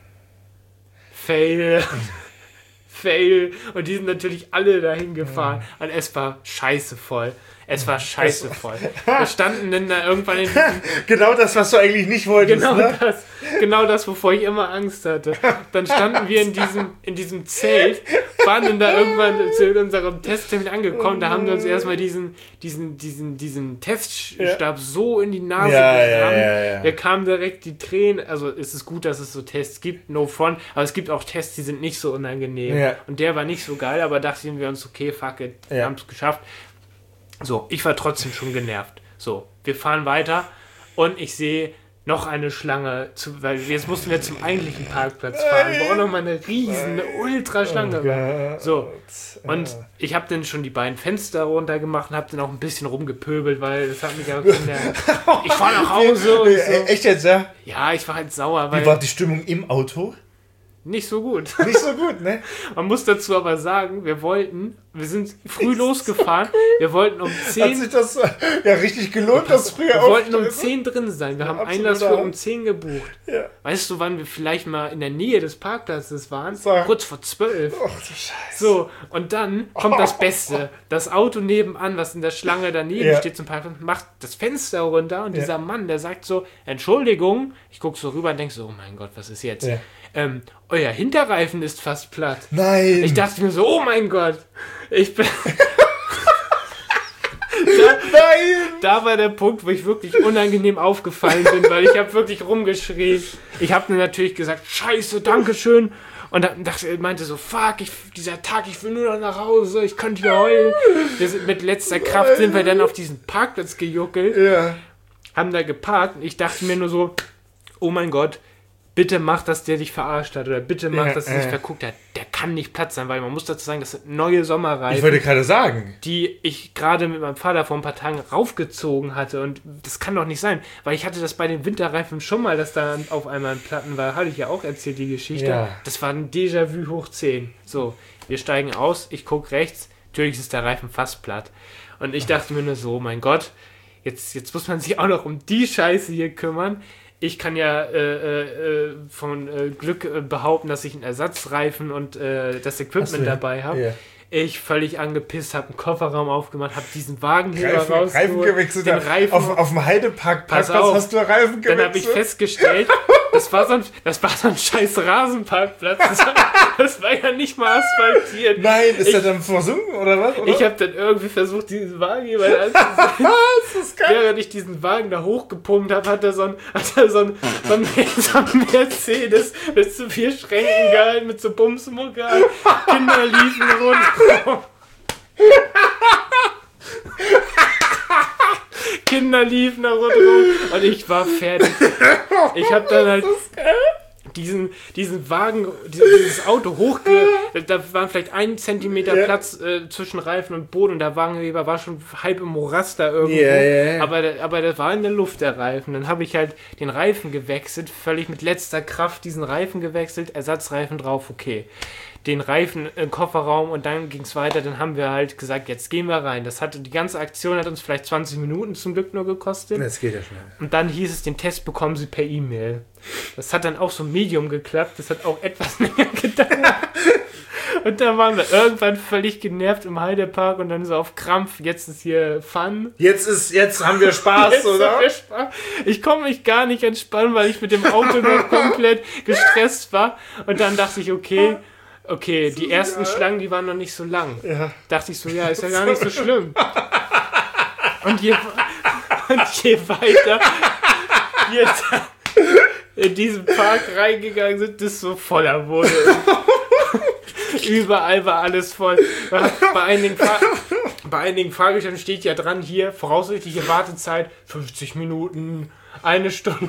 Fail. Fail. Und die sind natürlich alle dahin gefahren. Und es war scheiße voll. Es war scheiße voll. Wir standen dann da irgendwann in diesem Genau das, was du eigentlich nicht wolltest, Genau ne? das, genau das, wovor ich immer Angst hatte. Dann standen wir in diesem, in diesem Zelt, waren dann da irgendwann zu unserem Testtermin angekommen, da haben wir uns erstmal diesen, diesen, diesen, diesen Teststab so in die Nase Ja, ja, gerammt. ja, ja. Wir kamen direkt die Tränen, also es ist gut, dass es so Tests gibt, no front, aber es gibt auch Tests, die sind nicht so unangenehm. Ja. Und der war nicht so geil, aber dachten wir uns, okay, fuck it, wir Ja. haben es geschafft. So, ich war trotzdem schon genervt. So, wir fahren weiter und ich sehe noch eine Schlange, zu, weil jetzt mussten wir zum eigentlichen Parkplatz fahren, wo auch nochmal eine riesen, eine Ultraschlange war. So, und ich habe dann schon die beiden Fenster runter gemacht und habe dann auch ein bisschen rumgepöbelt, weil das hat mich auch genervt. Ich fahre nach Hause und Äh, so. Echt jetzt, ja? Ja, ich war halt sauer, Wie war weil die Stimmung im Auto? nicht so gut. Nicht so gut, ne? Man muss dazu aber sagen, wir wollten, wir sind früh losgefahren, wir wollten um Hat zehn sich das äh, ja richtig gelohnt, das früher Wir auch. wollten um zehn drin sein. Wir haben absoluter Einlass für um Hammer. zehn gebucht. Ja. Weißt du, wann wir vielleicht mal in der Nähe des Parkplatzes waren? Sag. Kurz vor zwölf. Ach du Scheiße. So, und dann kommt das Beste. Das Auto nebenan, was in der Schlange daneben Ja. steht zum Parkplatz, macht das Fenster runter und Ja. dieser Mann, der sagt so, Entschuldigung, ich gucke so rüber und denke so, oh mein Gott, was ist jetzt? Ja. Ähm, euer Hinterreifen ist fast platt. Nein. Ich dachte mir so, oh mein Gott, ich bin... Nein. Da war der Punkt, wo ich wirklich unangenehm aufgefallen bin, weil ich habe wirklich rumgeschrien. Ich habe mir natürlich gesagt, scheiße, Dankeschön. Und dann dachte, er meinte so, fuck, ich, dieser Tag, ich will nur noch nach Hause, ich könnte hier heulen. Wir sind, mit letzter Kraft sind wir dann auf diesen Parkplatz gejuckelt, Ja. haben da geparkt und ich dachte mir nur so, oh mein Gott, bitte mach, dass der dich verarscht hat oder bitte mach, Ja, dass er sich äh. verguckt hat. Der kann nicht Platz sein, weil man muss dazu sagen, das sind neue Sommerreifen, Ich wollte gerade sagen. die ich gerade mit meinem Vater vor ein paar Tagen raufgezogen hatte. Und das kann doch nicht sein, weil ich hatte das bei den Winterreifen schon mal, dass da auf einmal ein Platten war. Hatte ich ja auch erzählt, die Geschichte. Ja. Das war ein Déjà-vu hoch zehn. So, wir steigen aus, ich gucke rechts, natürlich ist der Reifen fast platt. Und ich dachte mir nur so, oh mein Gott, jetzt, jetzt muss man sich auch noch um die Scheiße hier kümmern. Ich kann ja äh, äh, von äh, Glück äh, behaupten, dass ich einen Ersatzreifen und äh, das Equipment Ach so, ja. dabei habe. Ja. Ich völlig angepisst, habe einen Kofferraum aufgemacht, habe diesen Wagenheber Reifen, rausgeholt. Reifen gewechselt. den ja. Reifen auf, auf dem Heidepark Pass Parkplatz auf. hast du Reifen gewechselt. Dann habe ich festgestellt, das war, so ein, das war so ein scheiß Rasenparkplatz. Das war, das war ja nicht mal asphaltiert. Nein, ist ich, er dann versunken oder was? Oder? Ich habe dann irgendwie versucht, diesen Wagenheber anzusehen. das ist geil. Während ich diesen Wagen da hochgepumpt habe, hat er so ein, hat er so ein, so ein, so ein Mercedes mit so vier Schränken gehalten, mit so Bumsmucke. Kinder liefen rundherum. Kinder liefen da rundherum und ich war fertig. Ich habe dann halt diesen, diesen Wagen, dieses Auto hochge... Da waren vielleicht ein Zentimeter Ja. Platz äh, zwischen Reifen und Boden und der Wagenheber war schon halb im Morast da irgendwo. Ja, ja, ja. Aber, der- aber das war in der Luft, der Reifen. Dann habe ich halt den Reifen gewechselt, völlig mit letzter Kraft diesen Reifen gewechselt, Ersatzreifen drauf, okay. Den Reifen im Kofferraum und dann ging es weiter. Dann haben wir halt gesagt, jetzt gehen wir rein. Das hatte, die ganze Aktion hat uns vielleicht zwanzig Minuten zum Glück nur gekostet. Das geht ja schnell. Und dann hieß es, den Test bekommen Sie per E-Mail. Das hat dann auch so Medium geklappt. Das hat auch etwas länger gedauert. Und dann waren wir irgendwann völlig genervt im Heidepark und dann so auf Krampf, jetzt ist hier Fun. Jetzt ist, jetzt haben wir Spaß, Jetzt oder? haben wir Spaß. Ich konnte mich gar nicht entspannen, weil ich mit dem Auto noch komplett gestresst war. Und dann dachte ich, okay, okay, die ersten Schlangen, die waren noch nicht so lang. Ja. Dachte ich so, ja, ist ja gar nicht so schlimm. Und je, und je weiter wir da in diesen Park reingegangen sind, desto voller wurde. Überall war alles voll. Bei einigen, Fahr bei einigen Fahrgestellern steht ja dran, hier voraussichtliche Wartezeit fünfzig Minuten, eine Stunde.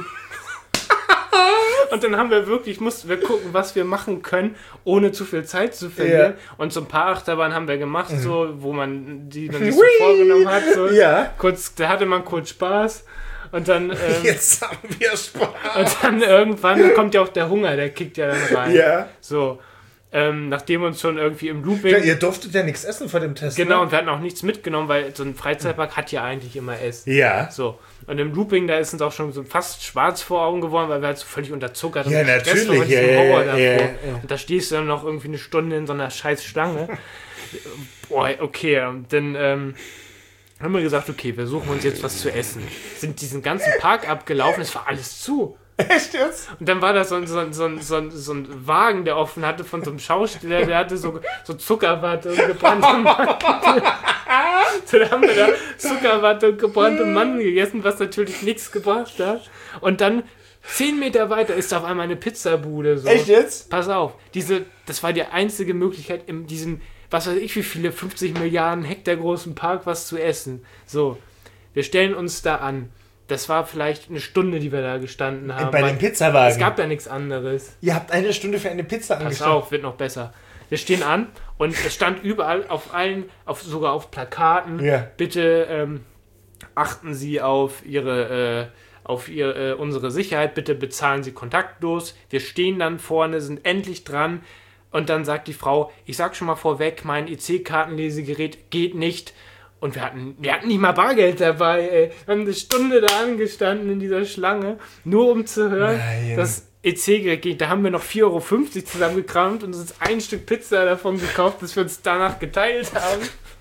Und dann haben wir wirklich, mussten wir gucken, was wir machen können, ohne zu viel Zeit zu verlieren. Ja. Und so ein paar Achterbahnen haben wir gemacht, so, wo man die dann sich so vorgenommen hat. So. Ja. Kurz, da hatte man kurz Spaß. Und dann, ähm, Jetzt haben wir Spaß. und dann irgendwann kommt ja auch der Hunger, der kickt ja dann rein. Ja. So, ähm, nachdem uns schon irgendwie im Looping... Ja, ihr durftet ja nichts essen vor dem Test. Genau, Ne? und wir hatten auch nichts mitgenommen, weil so ein Freizeitpark hat ja eigentlich immer Essen. Ja. So, und im Looping, da ist uns auch schon so fast schwarz vor Augen geworden, weil wir halt so völlig unterzuckert Ja, und gestresst natürlich, waren von diesem ja, ja, Horror ja, davor. ja, ja. Und da stehst du dann noch irgendwie eine Stunde in so einer scheiß Schlange. Boah, okay, und dann ähm, haben wir gesagt, okay, wir suchen uns jetzt was zu essen. Sind diesen ganzen Park abgelaufen, es war alles zu. Echt jetzt? Und dann war da so ein, so, ein, so, ein, so, ein, so ein Wagen, der offen hatte von so einem Schauspieler, der hatte so, so Zuckerwatte und gebrannte Mandeln. Dann haben wir da Zuckerwatte und gebrannte Mandeln gegessen, was natürlich nichts gebracht hat. Und dann zehn Meter weiter ist auf einmal eine Pizzabude. So. Echt jetzt? Pass auf, diese, das war die einzige Möglichkeit in diesem, was weiß ich, wie viele fünfzig Milliarden Hektar großen Park was zu essen. So, wir stellen uns da an. Das war vielleicht eine Stunde, die wir da gestanden haben. Bei weil dem Pizzawagen. Es gab da nichts anderes. Ihr habt eine Stunde für eine Pizza Pass angestellt. auf, wird noch besser. Wir stehen an und es stand überall auf allen, auf, sogar auf Plakaten, Ja. bitte ähm, achten Sie auf Ihre, äh, auf ihre, äh, unsere Sicherheit, bitte bezahlen Sie kontaktlos. Wir stehen dann vorne, sind endlich dran und dann sagt die Frau, ich sag schon mal vorweg, mein E C-Kartenlesegerät geht nicht. Und wir hatten, wir hatten nicht mal Bargeld dabei, ey. Wir haben eine Stunde da angestanden in dieser Schlange, nur um zu hören, Nein. dass E C-Gerät geht. Da haben wir noch vier Euro fünfzig zusammengekramt und uns ein Stück Pizza davon gekauft, das wir uns danach geteilt haben.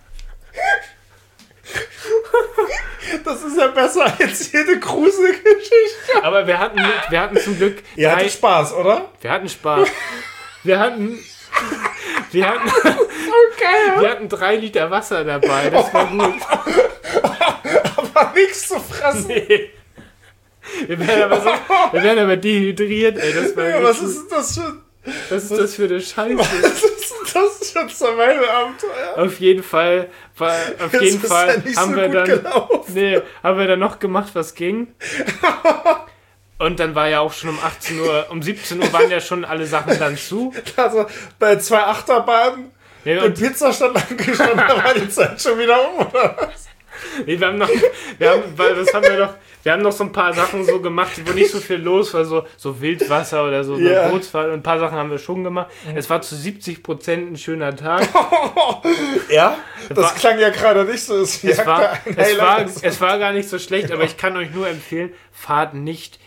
Das ist ja besser als jede Gruselgeschichte. Aber wir hatten, wir hatten zum Glück... Ihr drei- hattet Spaß, oder? Wir hatten Spaß. Wir hatten... Wir hatten, Okay. wir hatten drei Liter Wasser dabei, das war gut. Aber nichts zu fressen. Nee. Wir werden aber, so, wir werden aber dehydriert, ey. Das war Ja, wirklich was gut. ist denn das für... Was ist das für eine Scheiße? Was ist denn das für ein Survival-Abenteuer? Auf jeden Fall, war, auf Das jeden ist Fall ja nicht haben so wir gut dann, gelaufen. nee, haben wir dann noch gemacht, was ging. Und dann war ja auch schon um achtzehn Uhr, um siebzehn Uhr waren ja schon alle Sachen dann zu. Also bei zwei Achterbahnen, Nee, der und, Pizzastand angestanden, da war die Zeit schon wieder um, oder was? nee, wir haben noch, wir haben, weil das haben wir noch, wir haben noch so ein paar Sachen so gemacht, wo nicht so viel los war, so, so Wildwasser oder so, so Ja. Bootsfahrt. Und ein paar Sachen haben wir schon gemacht. Es war zu siebzig Prozent ein schöner Tag. Ja? Das war- klang ja gerade nicht so. Es, Es war, ein es, war, Highlight. es war gar nicht so schlecht, aber ich kann euch nur empfehlen, fahrt nicht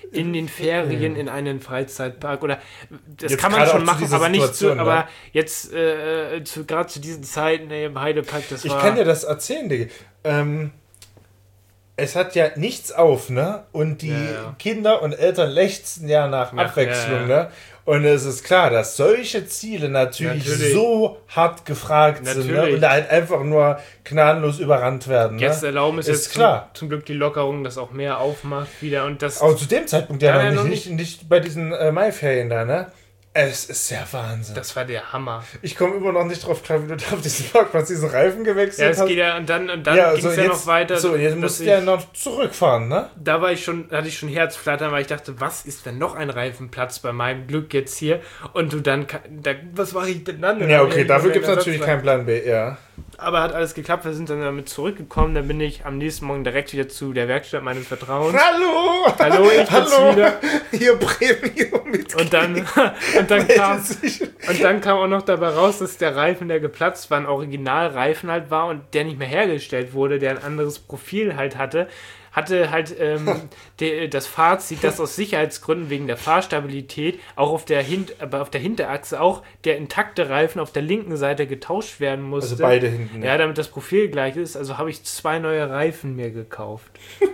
in den Ferien in einen Freizeitpark oder das Jetzt kann man gerade schon auch zu machen, dieser aber nicht zu, Situation, aber ne? jetzt äh, zu, gerade zu diesen Zeiten ey, im Heidepark, das Ich war... kann dir das erzählen, Digga. Ähm, es hat ja nichts auf, ne? Und die Ja, ja. Kinder und Eltern lechzen ja nach Ja, Abwechslung, ja, ja. ne? Und es ist klar, dass solche Ziele natürlich, Natürlich. so hart gefragt sind, ne? Natürlich. Und da halt einfach nur gnadenlos überrannt werden, ne? Jetzt erlauben es Ist jetzt klar. Zum, zum Glück die Lockerung, dass auch mehr aufmacht wieder und das... Aber zu dem Zeitpunkt ja, Ja, ja, noch, noch nicht, nicht, nicht bei diesen äh, Maiferien da, ne? Es ist ja Wahnsinn. Das war der Hammer. Ich komme immer noch nicht drauf klar, wie du da auf diesen Parkplatz diesen Reifen gewechselt Ja, es hast. geht ja und dann, und dann ja, ging so es ja jetzt, noch weiter. So, jetzt dass musst du ich- ja noch zurückfahren, ne? Da war ich schon, hatte ich schon Herzflattern, weil ich dachte, was ist, wenn noch ein Reifenplatz bei meinem Glück jetzt hier und du dann, ka- da, was mache ich denn dann? Ja, okay, Dann dafür hab ich gibt es einen natürlich Ersatzreifen. keinen Plan B, ja. Aber hat alles geklappt, wir sind dann damit zurückgekommen, dann bin ich am nächsten Morgen direkt wieder zu der Werkstatt meines Vertrauens. Hallo! Hallo, ich bin's Hallo! wieder. Hier Premium mit Und dann, und dann kam, und dann kam auch noch dabei raus, dass der Reifen, der geplatzt war, ein Originalreifen halt war und der nicht mehr hergestellt wurde, der ein anderes Profil halt hatte, hatte halt ähm, de, das Fazit, dass aus Sicherheitsgründen wegen der Fahrstabilität auch auf der, Hint, aber auf der Hinterachse auch der intakte Reifen auf der linken Seite getauscht werden musste. Also beide hinten. Ja, damit das Profil gleich ist. Also habe ich zwei neue Reifen mir gekauft.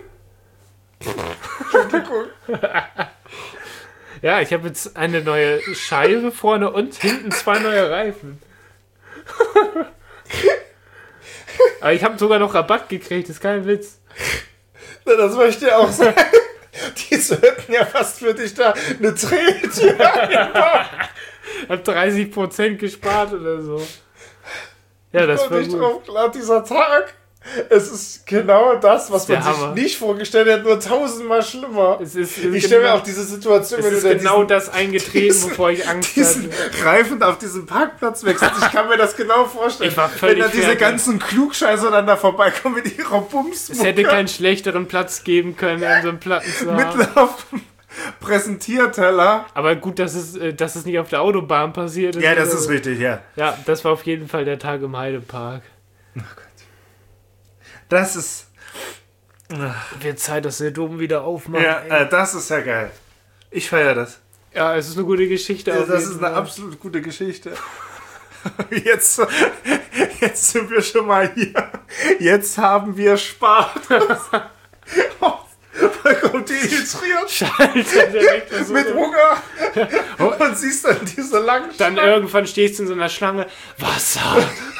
Ja, ich habe jetzt eine neue Scheibe vorne und hinten zwei neue Reifen. Aber ich habe sogar noch Rabatt gekriegt, ist kein Witz. Das möchte ich auch sagen. Die sollten ja fast für dich da eine Drehtür einbauen. Ich habe dreißig Prozent gespart oder so. Ja, das Und war nicht gut. drauf klar, dieser Tag. Es ist genau das, was ist der man sich Hammer. nicht vorgestellt hat, nur tausendmal schlimmer. Es ist, es Ich ist stelle mir genau, auch diese Situation, es wenn du ist da genau diesen, das eingetreten, diesen- bevor ich Angst Diesen hatte. Reifen auf diesem Parkplatz wechseln. Ich kann mir das genau vorstellen. Ich war wenn völlig da diese fertig. ganzen Klugscheißer dann da vorbeikommen mit ihrer Es Bumsmucke. hätte keinen schlechteren Platz geben können, an so einem Platten zu haben. Mitten auf dem Präsentierteller. Aber gut, dass es, äh, dass es nicht auf der Autobahn passiert ist. Ja, das oder ist so. richtig, ja. Ja, das war auf jeden Fall der Tag im Heidepark. Das ist, Wird Zeit, dass der Dom wieder aufmacht. ja, ey. äh, das ist ja geil. Ich feiere das. Ja, es ist eine gute Geschichte. auf Das jeden ist eine Fall. absolut gute Geschichte. Jetzt, jetzt sind wir schon mal hier. Jetzt haben wir Spaß. Vollkommen dehydriert. Alter, direkt so- Mit Hunger. Und siehst dann diese langen Dann Schlangen. irgendwann stehst du in so einer Schlange. Wasser.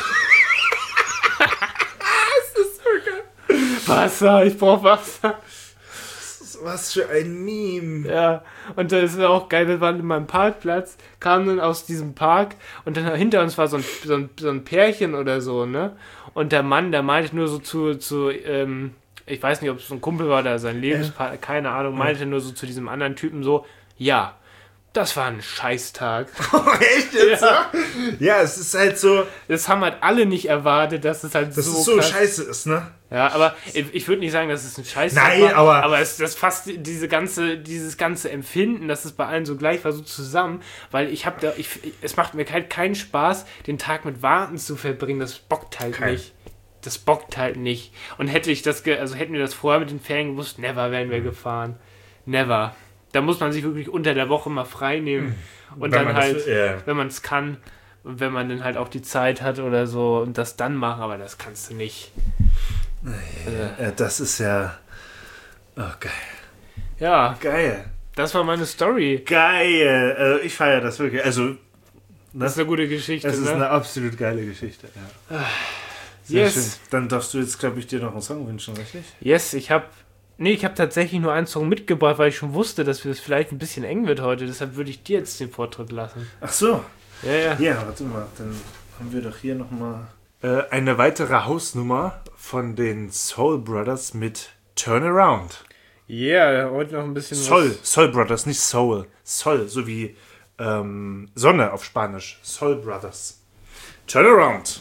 Wasser, ich brauch Wasser. Was für ein Meme. Ja, und das ist auch geil, wir waren in meinem Parkplatz, kamen dann aus diesem Park und dann hinter uns war so ein, so ein, so ein Pärchen oder so, ne? Und der Mann, der meinte nur so zu, zu ähm, ich weiß nicht, ob es so ein Kumpel war oder sein Lebenspartner, keine Ahnung, meinte nur so zu diesem anderen Typen so, ja, das war ein Scheißtag. Echt jetzt? Ja. Ja, es ist halt so, Das haben halt alle nicht erwartet, dass es halt dass so es so krass- scheiße ist, ne? Ja, aber ich, ich würde nicht sagen, dass es ein Scheiß Nein, war, aber- aber es, das fasst diese ganze, dieses ganze Empfinden, dass es bei allen so gleich war, so zusammen, weil ich habe da, ich, es macht mir halt keinen Spaß, den Tag mit Warten zu verbringen, das bockt halt Kein. nicht. Das bockt halt nicht. Und hätte ich das, ge also hätten wir das vorher mit den Ferien gewusst, never wären wir gefahren. Never. Da muss man sich wirklich unter der Woche mal frei nehmen und Wenn dann man halt, das- ja. wenn man es kann und wenn man dann halt auch die Zeit hat oder so und das dann machen, aber das kannst du nicht. Ja, das ist ja. Oh, geil. Ja, Geil. das war meine Story. Geil. Äh, ich feiere das wirklich. Also, Das ist eine gute Geschichte, das ist ne? eine absolut geile Geschichte. Ja. Sehr Yes. schön. Dann darfst du jetzt, glaube ich, dir noch einen Song wünschen, richtig? Yes, ich habe Nee, ich habe tatsächlich nur einen Song mitgebracht, weil ich schon wusste, dass es vielleicht ein bisschen eng wird heute. Deshalb würde ich dir jetzt den Vortritt lassen. Ach so. Ja, ja. Ja, warte mal. Dann haben wir doch hier nochmal äh, eine weitere Hausnummer von den Soul Brothers mit Turnaround. Ja, yeah, heute noch ein bisschen Soul, Soul Brothers, nicht Soul. Soul, so wie ähm, Sonne auf Spanisch. Soul Brothers. Turnaround.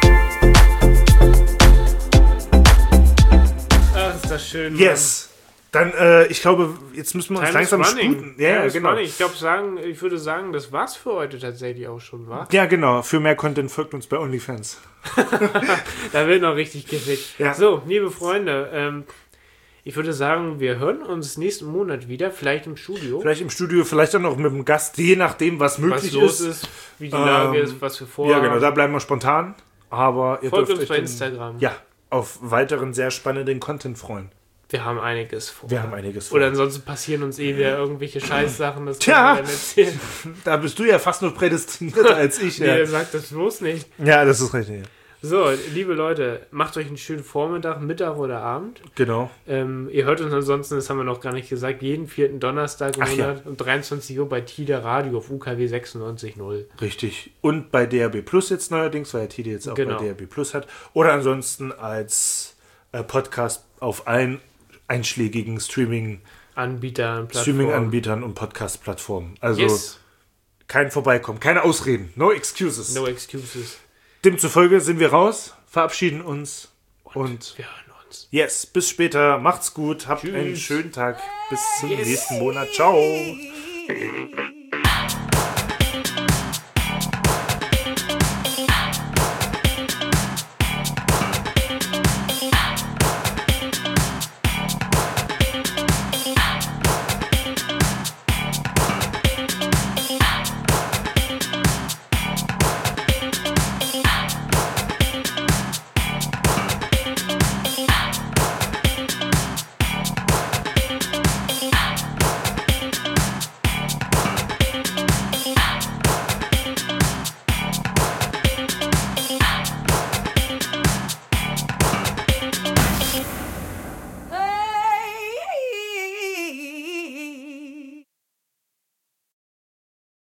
Ach, ist das schön. Mann. Yes. Dann, äh, ich glaube, jetzt müssen wir uns Time langsam is running. sputen. Ja, Time ja, is genau. running. Ich glaube, sagen, ich würde sagen, das war's für heute tatsächlich auch schon, wa? Ja, genau. Für mehr Content folgt uns bei OnlyFans. Da wird noch richtig gefickt. Ja. So, liebe Freunde, ähm, ich würde sagen, wir hören uns nächsten Monat wieder, vielleicht im Studio. Vielleicht im Studio, vielleicht auch noch mit dem Gast, je nachdem, was was möglich los ist. ist, wie die Lage Ähm, ist, was wir vorhaben. Ja, genau, da bleiben wir spontan. Aber ihr Folgt dürft uns euch bei dann- Instagram. Ja, auf weiteren sehr spannenden Content freuen. Wir haben einiges vor. Wir haben einiges vor. Oder ansonsten passieren uns eh wieder irgendwelche Scheißsachen, das Tja. können wir dann erzählen. Da bist du ja fast noch prädestinierter als ich. Nee, Ja. ihr sagt das bloß nicht. ja, das ist richtig. So, liebe Leute, macht euch einen schönen Vormittag, Mittag oder Abend. Genau. Ähm, ihr hört uns ansonsten, das haben wir noch gar nicht gesagt, jeden vierten Donnerstag im Ach ja. Monat um dreiundzwanzig Uhr bei Tide Radio auf U K W sechsundneunzig Komma null. Richtig. Und bei D R B Plus jetzt neuerdings, weil ja Tide jetzt auch Genau. bei D R B Plus hat. Oder ansonsten als äh, Podcast auf allen einschlägigen Streaming, Anbietern, Plattformen. Streaming-Anbietern und Podcast-Plattformen. Also Yes, kein Vorbeikommen, keine Ausreden, no excuses. no excuses. Demzufolge sind wir raus, verabschieden uns und Wir hören uns. yes, bis später, macht's gut, habt Tschüss. einen schönen Tag, bis zum nächsten Monat, ciao.